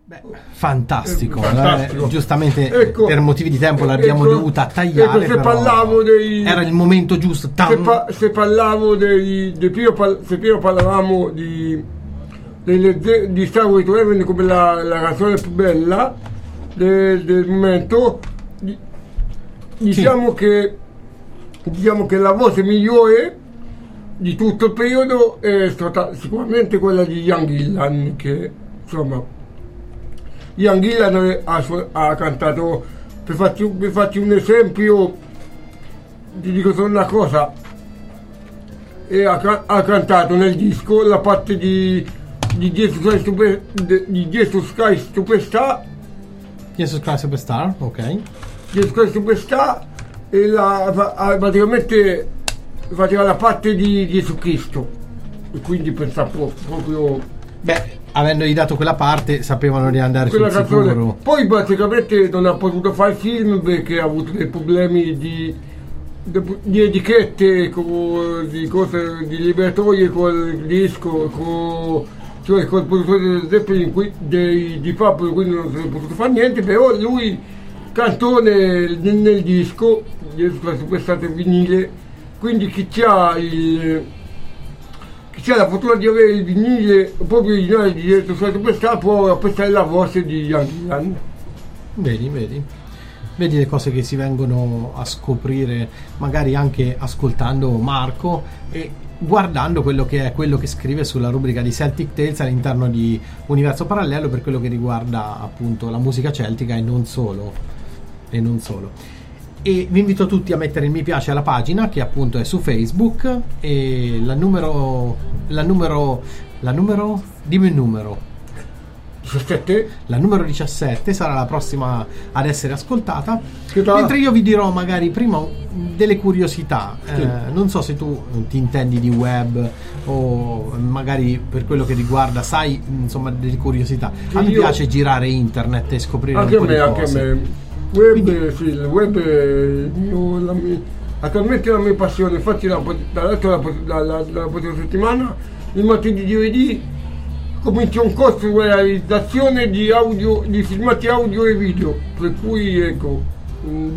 Beh, fantastico, Fantastico. Giustamente Ecco, per motivi di tempo l'abbiamo dovuta tagliare, se però parlavo era il momento giusto. se parlavo se prima parlavamo di Stairway to Heaven come la canzone più bella del momento, diciamo che la voce migliore di tutto il periodo è stata sicuramente quella di Ian Gillan, che insomma Ian Gillan ha cantato, per farti un esempio, ti dico solo una cosa, e ha cantato nel disco la parte di Jesus Christ Superstar, Jesus Christ Superstar, ok. Jesus Christ Superstar, e praticamente faceva la parte di Gesù Cristo, e quindi pensavo proprio, Beh, avendogli dato quella parte sapevano di andare sul quella canzone. sicuro. Poi praticamente non ha potuto fare il film perché ha avuto dei problemi di etichette, di cose, di liberatorie col disco, cioè col produttore del Zeppelin, di Pablo, quindi non si è potuto fare niente, però lui cantò nel disco Superstar vinile, quindi chi c'ha la fortuna di avere il vinile proprio originale di Superstar può apprezzare la voce di Ian Gillan. Vedi le cose che si vengono a scoprire, magari anche ascoltando Marco e guardando quello che scrive sulla rubrica di Celtic Tales all'interno di Universo Parallelo, per quello che riguarda appunto la musica celtica e non solo. E vi invito tutti a mettere il mi piace alla pagina, che appunto è su Facebook, e la numero dimmi il numero 17? La numero 17 sarà la prossima ad essere ascoltata, Che tal? mentre io vi dirò magari prima delle curiosità. Sì. Non so se tu ti intendi di web o magari per quello che riguarda, sai, insomma, delle curiosità. A me Io- piace girare internet e scoprire Anche un po' di a me. cose. Il web è attualmente la mia passione. Infatti la prossima settimana, il martedì di giovedì, comincia un corso di realizzazione di filmati audio e video, per cui ecco un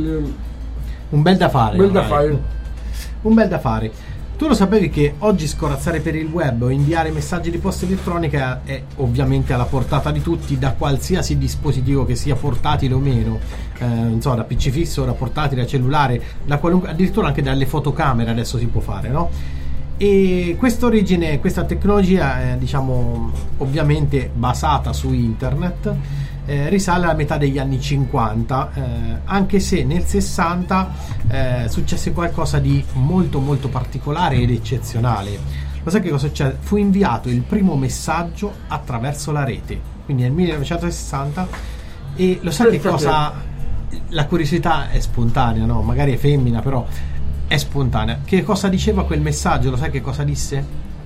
bel da fare. da ormai. fare. Un bel da fare. Tu lo sapevi che oggi scorazzare per il web o inviare messaggi di posta elettronica è ovviamente alla portata di tutti, da qualsiasi dispositivo che sia, portatile o meno, non so, da PC fisso, da portatile, da cellulare, da qualunque, addirittura anche dalle fotocamere adesso si può fare, no? E questa tecnologia, diciamo, ovviamente basata su internet, risale alla metà degli anni 50, anche se nel 60 successe qualcosa di molto molto particolare ed eccezionale. Lo sai che cosa succede? Fu inviato il primo messaggio attraverso la rete, quindi nel 1960, e lo sai che cosa? La curiosità è spontanea, no? Magari è femmina, però è spontanea. Che cosa diceva quel messaggio? Lo sai che cosa disse?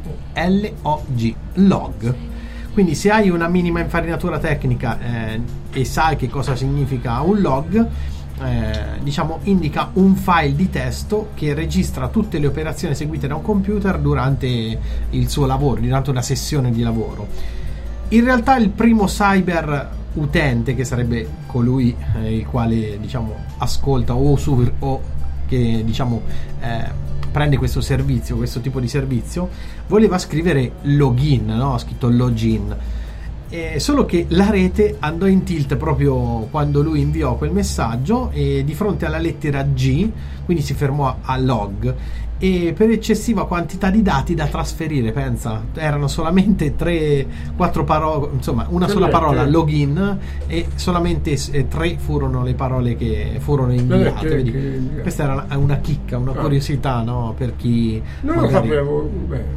LOG, log. Quindi se hai una minima infarinatura tecnica e sai che cosa significa un log, diciamo indica un file di testo che registra tutte le operazioni eseguite da un computer durante il suo lavoro, durante una sessione di lavoro. In realtà il primo cyber utente, che sarebbe colui il quale, diciamo, ascolta o che, diciamo, prende questo servizio, questo tipo di servizio, voleva scrivere login, no? Ha scritto login, solo che la rete andò in tilt proprio quando lui inviò quel messaggio, e di fronte alla lettera G, quindi si fermò a log, e per eccessiva quantità di dati da trasferire, pensa, erano solamente 3-4 parole, insomma una sola parola, login, e solamente 3 furono le parole che furono inviate. Vedi? Questa era una chicca, una curiosità, no? Per chi non lo sapevo.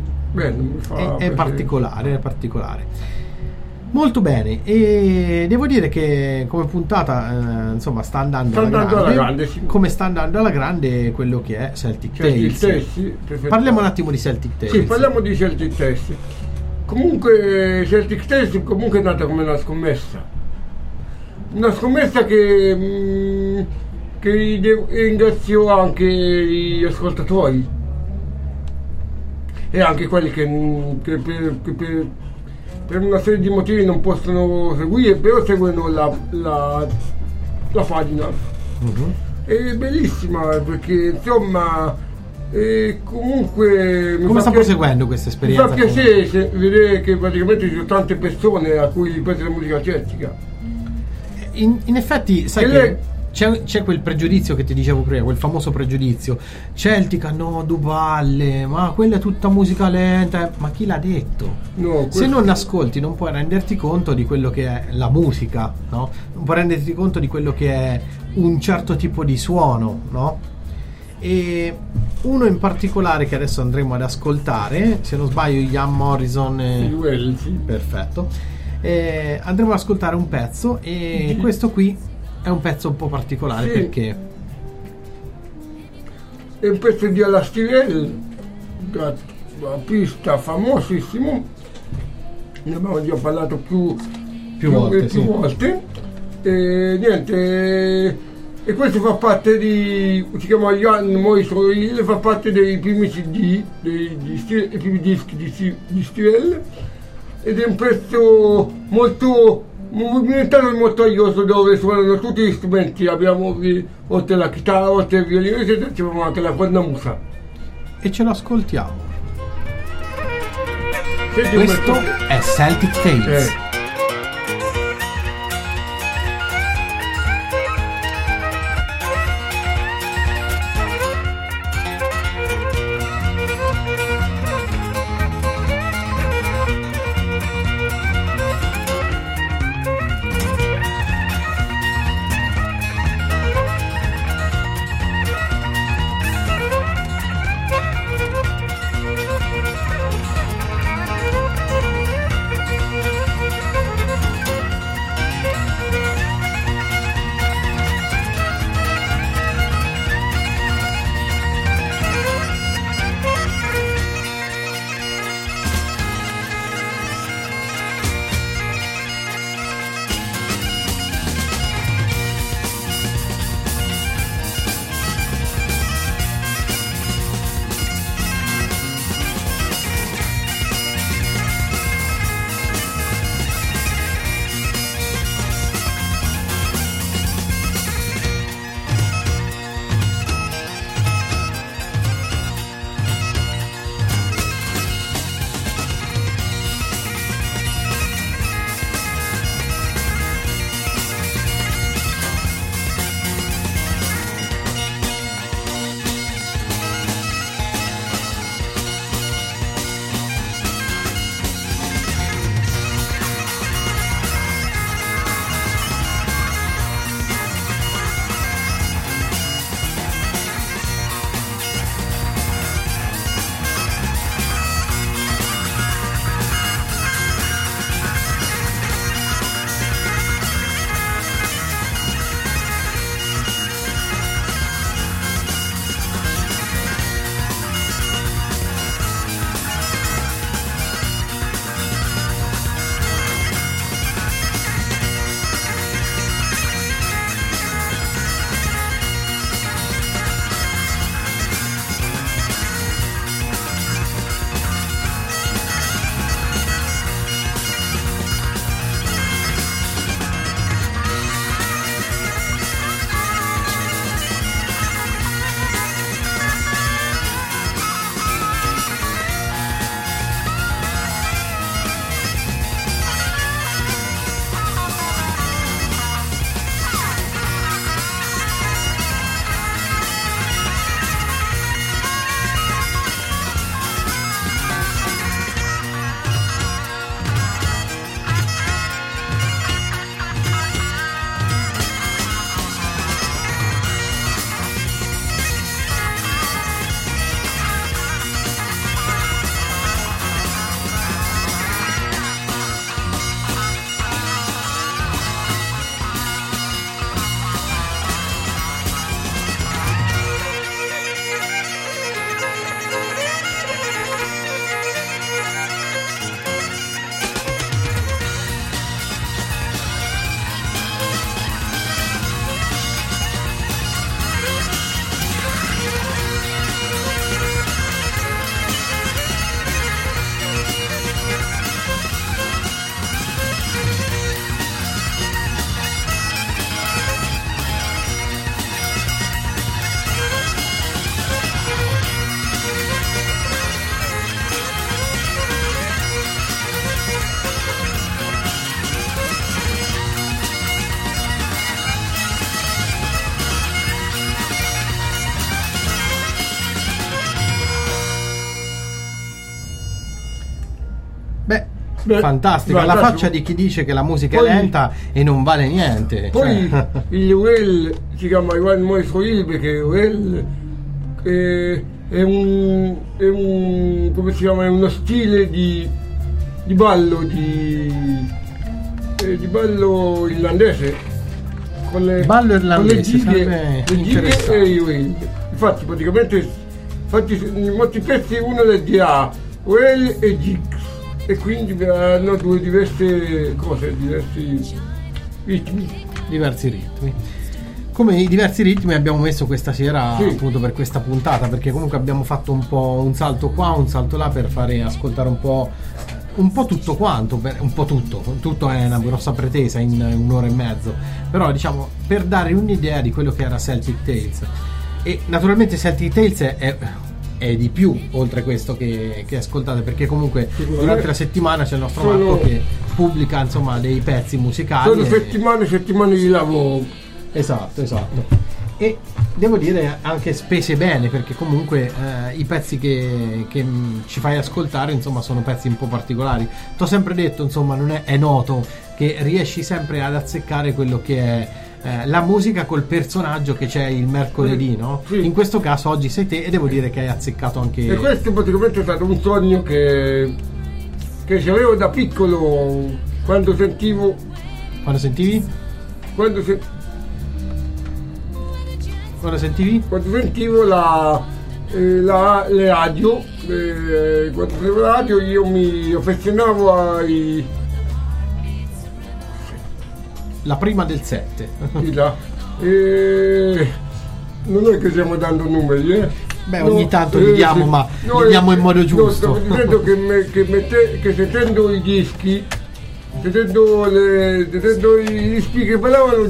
È particolare. Molto bene, e devo dire che come puntata insomma sta andando alla grande, sì. Come sta andando alla grande quello che è Celtic Tales. Sì, parliamo un attimo di Celtic Tales. Sì, parliamo di Celtic Tales. Comunque Celtic Tales comunque è nata come una scommessa che ringrazio anche gli ascoltatori e anche quelli che per una serie di motivi non possono seguire, però seguono la pagina. È bellissima perché insomma comunque Come sta proseguendo questa esperienza? Mi fa piacere vedere che praticamente ci sono tante persone a cui gli piace la musica celtica. In effetti, sai E che lei- c'è quel pregiudizio che ti dicevo prima, quel famoso pregiudizio. Celtica, no, Duvalle, ma quella è tutta musica lenta. Ma chi l'ha detto? No, Se questo- non ascolti non puoi renderti conto di quello che è la musica, no? Non puoi renderti conto di quello che è un certo tipo di suono, no? E uno in particolare che adesso andremo ad ascoltare, se non sbaglio Ian Morrison Sì. perfetto, andremo ad ascoltare un pezzo e questo qui è un pezzo un po' particolare Sì. perché È un pezzo di Alastair, artista famosissimo, ne abbiamo già parlato più volte, sì. volte. E niente, e questo fa parte si chiama Ian Morrison Hill, fa parte dei primi CD, i primi dischi di Stirel, ed è un pezzo molto movimentato e molto aioso, dove suonano tutti gli strumenti. Abbiamo oltre la chitarra, oltre il violino, abbiamo anche la cornamusa. e ce lo ascoltiamo. Senti un Questo pezzo- è Celtic Tales. Thank fantastica, la faccia di chi dice che la musica Poi- è lenta e non vale niente. Poi cioè. il Well si chiama Ivan Moisoil perché Well è un come si chiama, è uno stile di ballo di ballo irlandese con le Ballo irlandese, con le sarebbe gighe interessante. e i Well. Infatti praticamente in molti pezzi uno le dirà Well e Jigs e quindi hanno due diverse cose, diversi ritmi. Diversi ritmi. Come i diversi ritmi abbiamo messo questa sera Sì. appunto per questa puntata, perché comunque abbiamo fatto un po' un salto qua, un salto là per fare ascoltare un po' tutto quanto, un po' tutto è una grossa pretesa in un'ora e mezzo, però diciamo per dare un'idea di quello che era Celtic Tales. E naturalmente Celtic Tales è di più oltre questo che ascoltate, perché comunque durante la settimana c'è il nostro Marco che pubblica insomma dei pezzi musicali. Sono settimane di lavoro. Esatto. E devo dire anche spese bene, perché comunque i pezzi che ci fai ascoltare insomma sono pezzi un po' particolari. T'ho sempre detto, insomma, è noto che riesci sempre ad azzeccare quello che è la musica col personaggio che c'è il mercoledì, no? Sì. In questo caso oggi sei te e devo dire che hai azzeccato anche. E questo praticamente è stato un sogno che avevo da piccolo quando sentivo Quando sentivi? quando sentivo le radio, quando sentivo la radio io mi affezionavo ai La prima del 7. di là. Non è che stiamo dando numeri, Beh, ogni tanto li diamo, ma li diamo in modo giusto. Stavo dicendo che sentendo i dischi, sentendo i dischi che parlavano,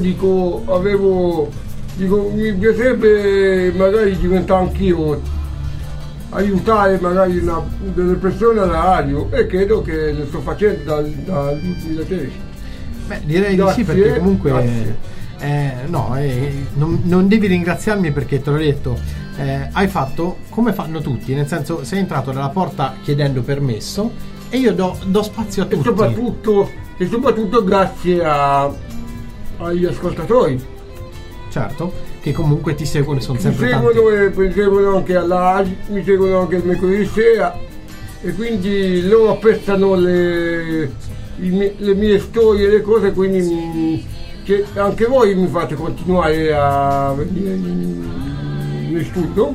mi piacerebbe magari diventare anch'io, aiutare magari delle persone alla radio, e credo che lo sto facendo dal 2013. Beh, direi di sì, Grazie, perché comunque grazie. non devi ringraziarmi, perché te l'ho detto, hai fatto come fanno tutti, nel senso sei entrato dalla porta chiedendo permesso e io do spazio a E tutti. soprattutto grazie agli ascoltatori. Certo, che comunque ti seguono e sono Mi sempre seguono tanti. e mi seguono anche mi seguono anche il mercoledì sera, e quindi loro apprezzano le mie storie e le cose, quindi che anche voi mi fate continuare a venire in studio.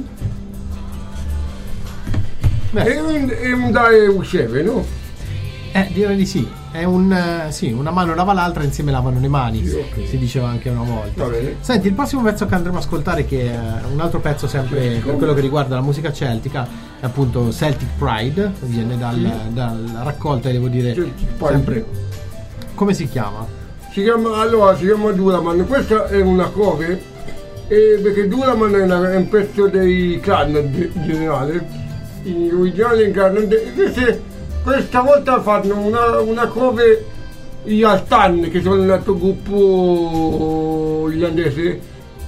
Beh, È un dare uscire, no? direi di sì. È una mano lava l'altra, insieme lavano le mani, Sì, ok. si diceva anche una volta. Va bene. Senti, il prossimo pezzo che andremo a ascoltare, che è un altro pezzo sempre per quello che riguarda la musica celtica, è appunto Celtic Pride, viene dalla raccolta, devo dire, Celtic Pride. sempre. Come si chiama? Si chiama Duraman. Questa è una cover, perché Duraman è un pezzo dei Carned in generale, in originale in Carned. Questa volta fanno una cover gli Altan, che sono un altro gruppo irlandese,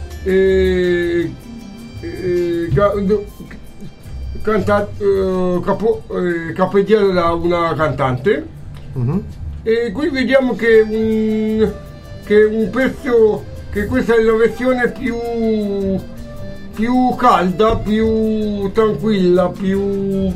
capeggiato da una cantante. Mhm. E qui vediamo che un pezzo, che questa è la versione più calda, più tranquilla, più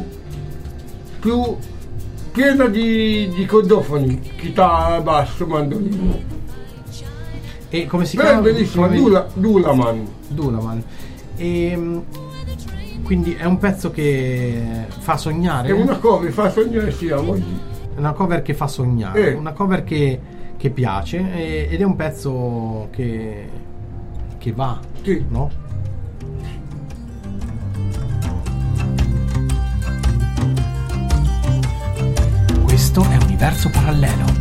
piena di cordofoni, chitarra, basso, mandolino. E come si chiama? Bellissimo, Dulaman. Dulaman. E quindi è un pezzo che fa sognare. È una cover, fa sognare sia oggi. È una cover che fa sognare, Eh. una cover che piace, ed è un pezzo che va, Sì. no? Questo è Universo Parallelo.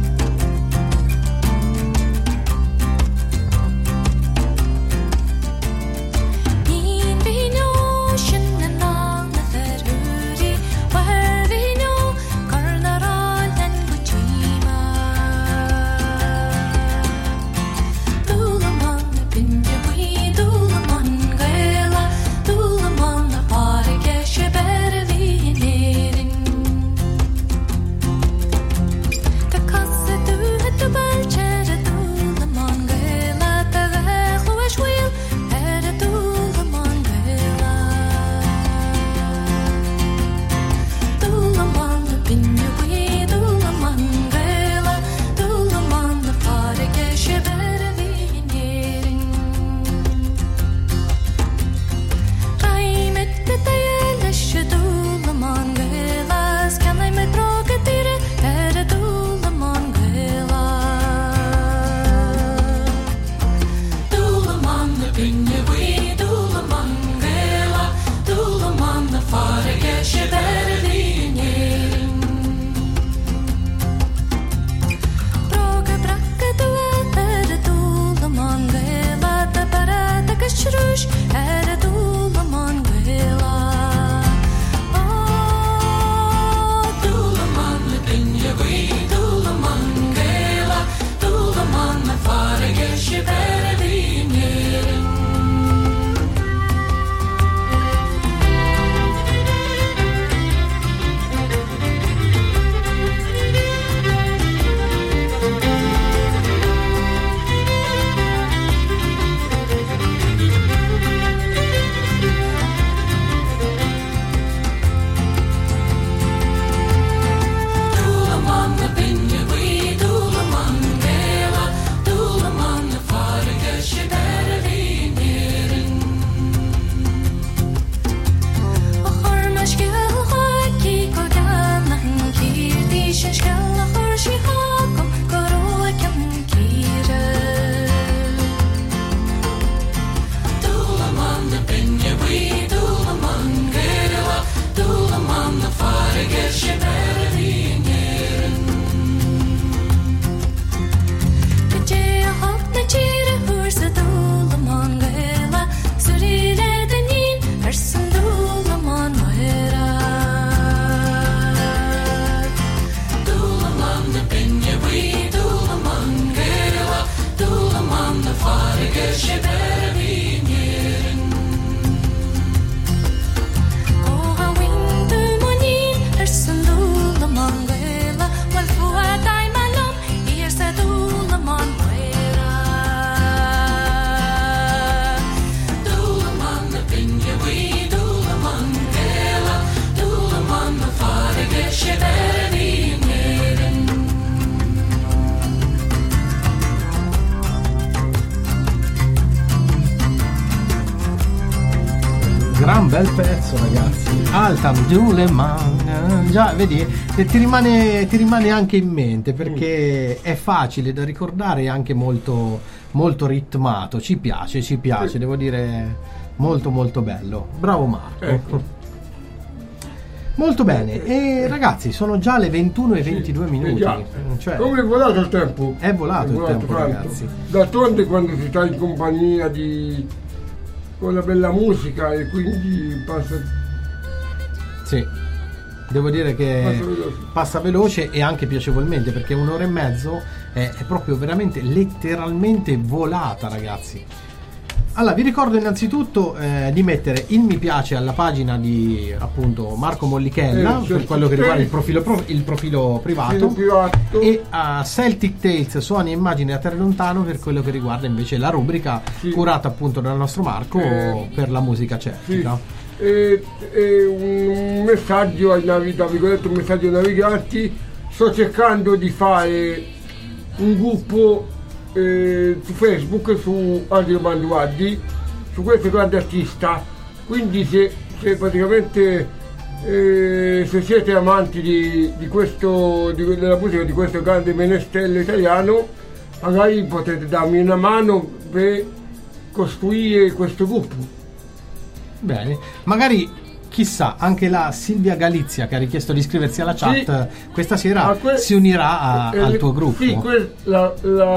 bel pezzo, ragazzi. Altam Duleman. Già, vedi, ti rimane anche in mente, perché è facile da ricordare e anche molto, molto ritmato. Ci piace, devo dire, molto molto bello. Bravo Marco. Ecco. Molto bene. E ragazzi, sono già le 21:22 minuti. Cioè, come è volato il tempo? è volato il tempo, tanto. ragazzi. D'altronde quando si sta in compagnia con la bella musica, e quindi passa Sì, devo dire che veloce. passa veloce e anche piacevolmente, perché un'ora e mezzo è proprio veramente letteralmente volata, ragazzi. Allora, vi ricordo innanzitutto di mettere il mi piace alla pagina di appunto Marco Mollichella per quello che riguarda il profilo privato, e a Celtic Tales suoni e immagini da terra lontano per quello che riguarda invece la rubrica curata appunto dal nostro Marco per la musica celtica. E un messaggio ai un messaggio ai naviganti: sto cercando di fare un gruppo su Facebook, su Adrio Banduardi, su questo grande artista, quindi se praticamente se siete amanti della musica di questo grande menestello italiano, magari potete darmi una mano per costruire questo gruppo. Bene, magari chissà anche la Silvia Galizia, che ha richiesto di iscriversi alla chat, questa sera si unirà al tuo gruppo. Sì, questa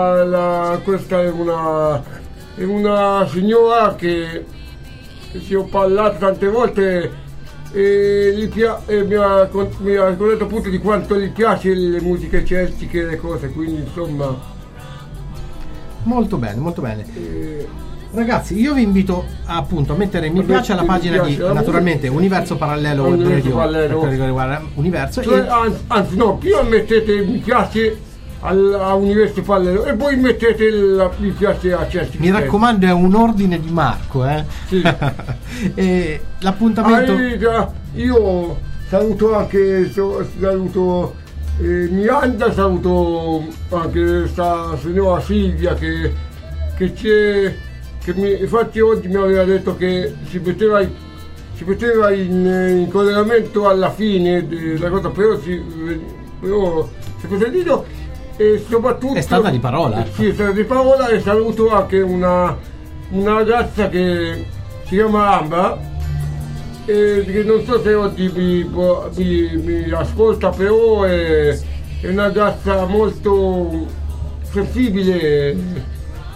è una signora che ci ho parlato tante volte e mi ha raccontato appunto di quanto gli piace le musiche celtiche e le cose, quindi insomma molto bene, molto bene. Ragazzi, io vi invito appunto a mettere mi piace alla pagina di naturalmente Universo Parallelo Web Radio, per quello che riguarda Universo, anzi no, prima mettete mi piace a Universo Parallelo e poi mettete mi piace a Celtic. Mi raccomando, è un ordine di Marco, Sì. E l'appuntamento io saluto anche Miranda, saluto anche questa signora Silvia che c'è, infatti oggi mi aveva detto che si metteva in collegamento alla fine della cosa, però si è sentito, e soprattutto è stata di parola. Sì, è stata di parola. E saluto anche una ragazza che si chiama Ambra, che non so se oggi mi ascolta, però è una ragazza molto sensibile.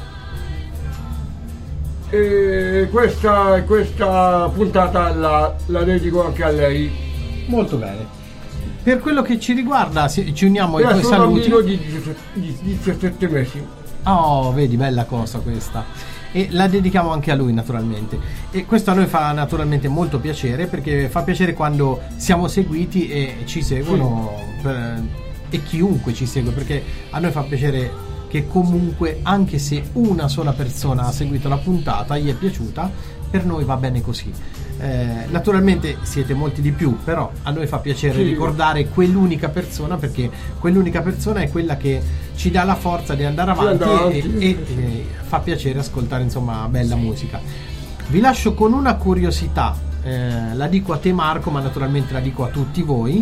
E questa puntata la dedico anche a lei. Molto bene. Per quello che ci riguarda ci uniamo ai tuoi sono saluti. un bambino di 17 mesi. Oh, vedi, bella cosa questa. E la dedichiamo anche a lui naturalmente. E questo a noi fa naturalmente molto piacere, perché fa piacere quando siamo seguiti e ci seguono, e chiunque ci segue, perché a noi fa piacere che comunque, anche se una sola persona ha seguito la puntata, gli è piaciuta, per noi va bene così. Naturalmente siete molti di più, però a noi fa piacere ricordare quell'unica persona, perché quell'unica persona è quella che ci dà la forza di andare avanti e fa piacere ascoltare insomma bella musica. Vi lascio con una curiosità, la dico a te Marco, ma naturalmente la dico a tutti voi.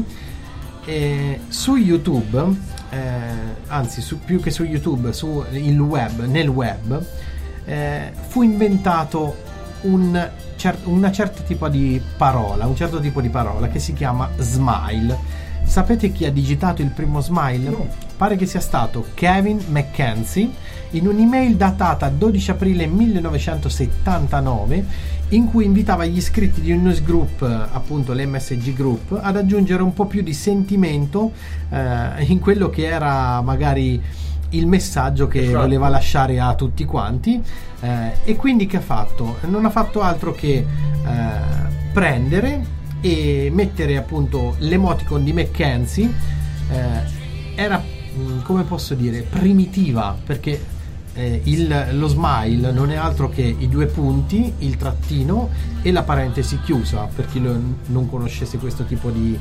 Su YouTube, anzi più che su YouTube, nel web fu inventato un certo tipo di parola che si chiama smile. Sapete chi ha digitato il primo smile? No. Pare che sia stato Kevin McKenzie, in un'email datata 12 aprile 1979, in cui invitava gli iscritti di un newsgroup, appunto l'MSG Group, ad aggiungere un po' più di sentimento in quello che era magari il messaggio che voleva lasciare a tutti quanti, e quindi che ha fatto? Non ha fatto altro che prendere e mettere appunto l'emoticon di McKenzie. Era, come posso dire, primitiva, perché lo smile non è altro che i due punti, il trattino e la parentesi chiusa, per chi non conoscesse questo tipo di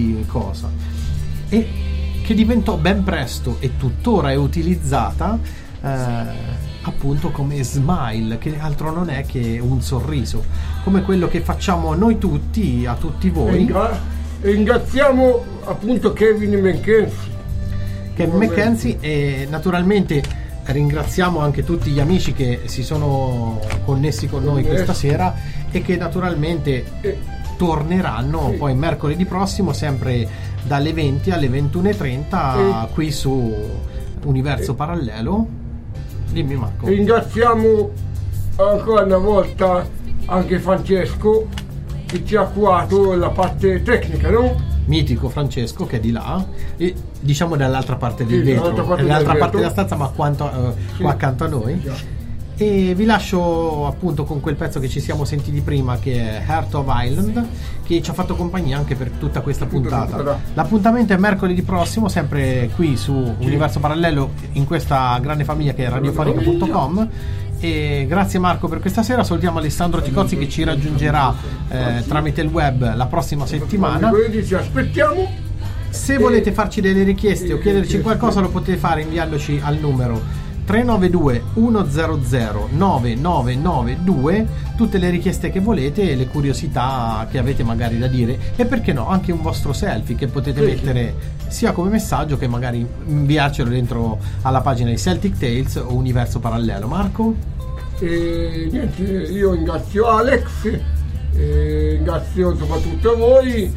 cosa, e che diventò ben presto e tuttora è utilizzata appunto come Smile, che altro non è che un sorriso, come quello che facciamo noi tutti a tutti voi. Ringraziamo appunto Kevin McKenzie e naturalmente ringraziamo anche tutti gli amici che si sono connessi con noi questa sera e che naturalmente torneranno poi mercoledì prossimo sempre dalle 20 alle 21:30 qui su Universo Parallelo. Dimmi Marco. Ringraziamo ancora una volta anche Francesco che ci ha curato la parte tecnica, no? Mitico Francesco che è di là, e diciamo dall'altra parte del vetro, dall'altra parte della stanza, ma qua accanto a noi. E vi lascio appunto con quel pezzo che ci siamo sentiti prima, che è Heart of Island, che ci ha fatto compagnia anche per tutta questa puntata. L'appuntamento è mercoledì prossimo, sempre qui su Universo Parallelo, in questa grande famiglia che è radiofonica.com. E grazie Marco per questa sera. Salutiamo Alessandro Ticozzi che ci raggiungerà tramite il web la prossima settimana. Ci aspettiamo. Se volete farci delle richieste o chiederci qualcosa lo potete fare inviandoci al numero 392 100 9992 tutte le richieste che volete e le curiosità che avete magari da dire, e perché no anche un vostro selfie che potete mettere sia come messaggio che magari inviarcelo dentro alla pagina di Celtic Tales o Universo Parallelo. Marco? Niente, io ringrazio Alex, ringrazio soprattutto voi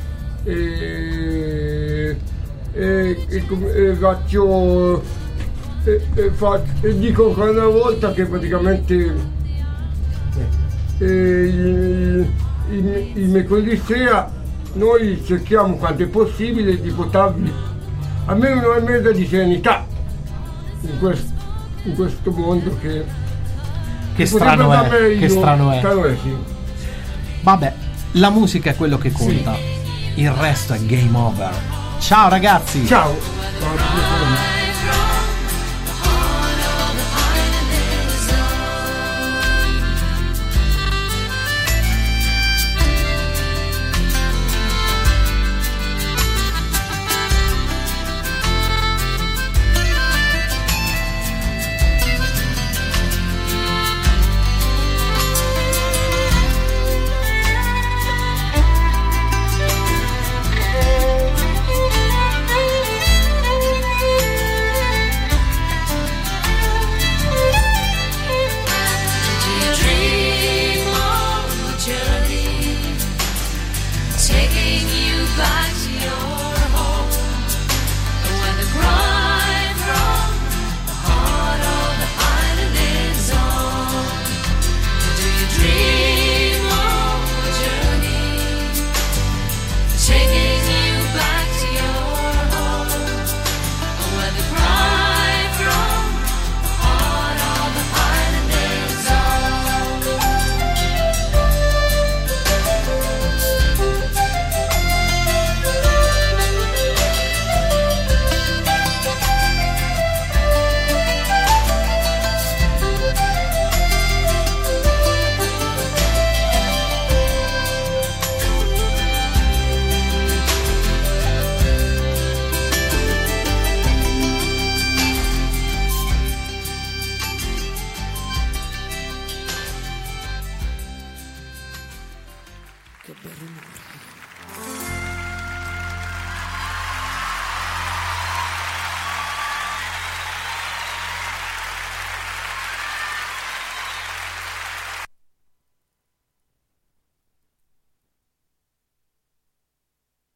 ringrazio e dico ancora una volta che praticamente il mercoledì sera noi cerchiamo quanto è possibile di portarvi almeno un'ora e mezza di serenità in questo mondo che strano è, meglio, che strano è. Sì. Vabbè, la musica è quello che conta, il resto è game over. Ciao ragazzi, ciao.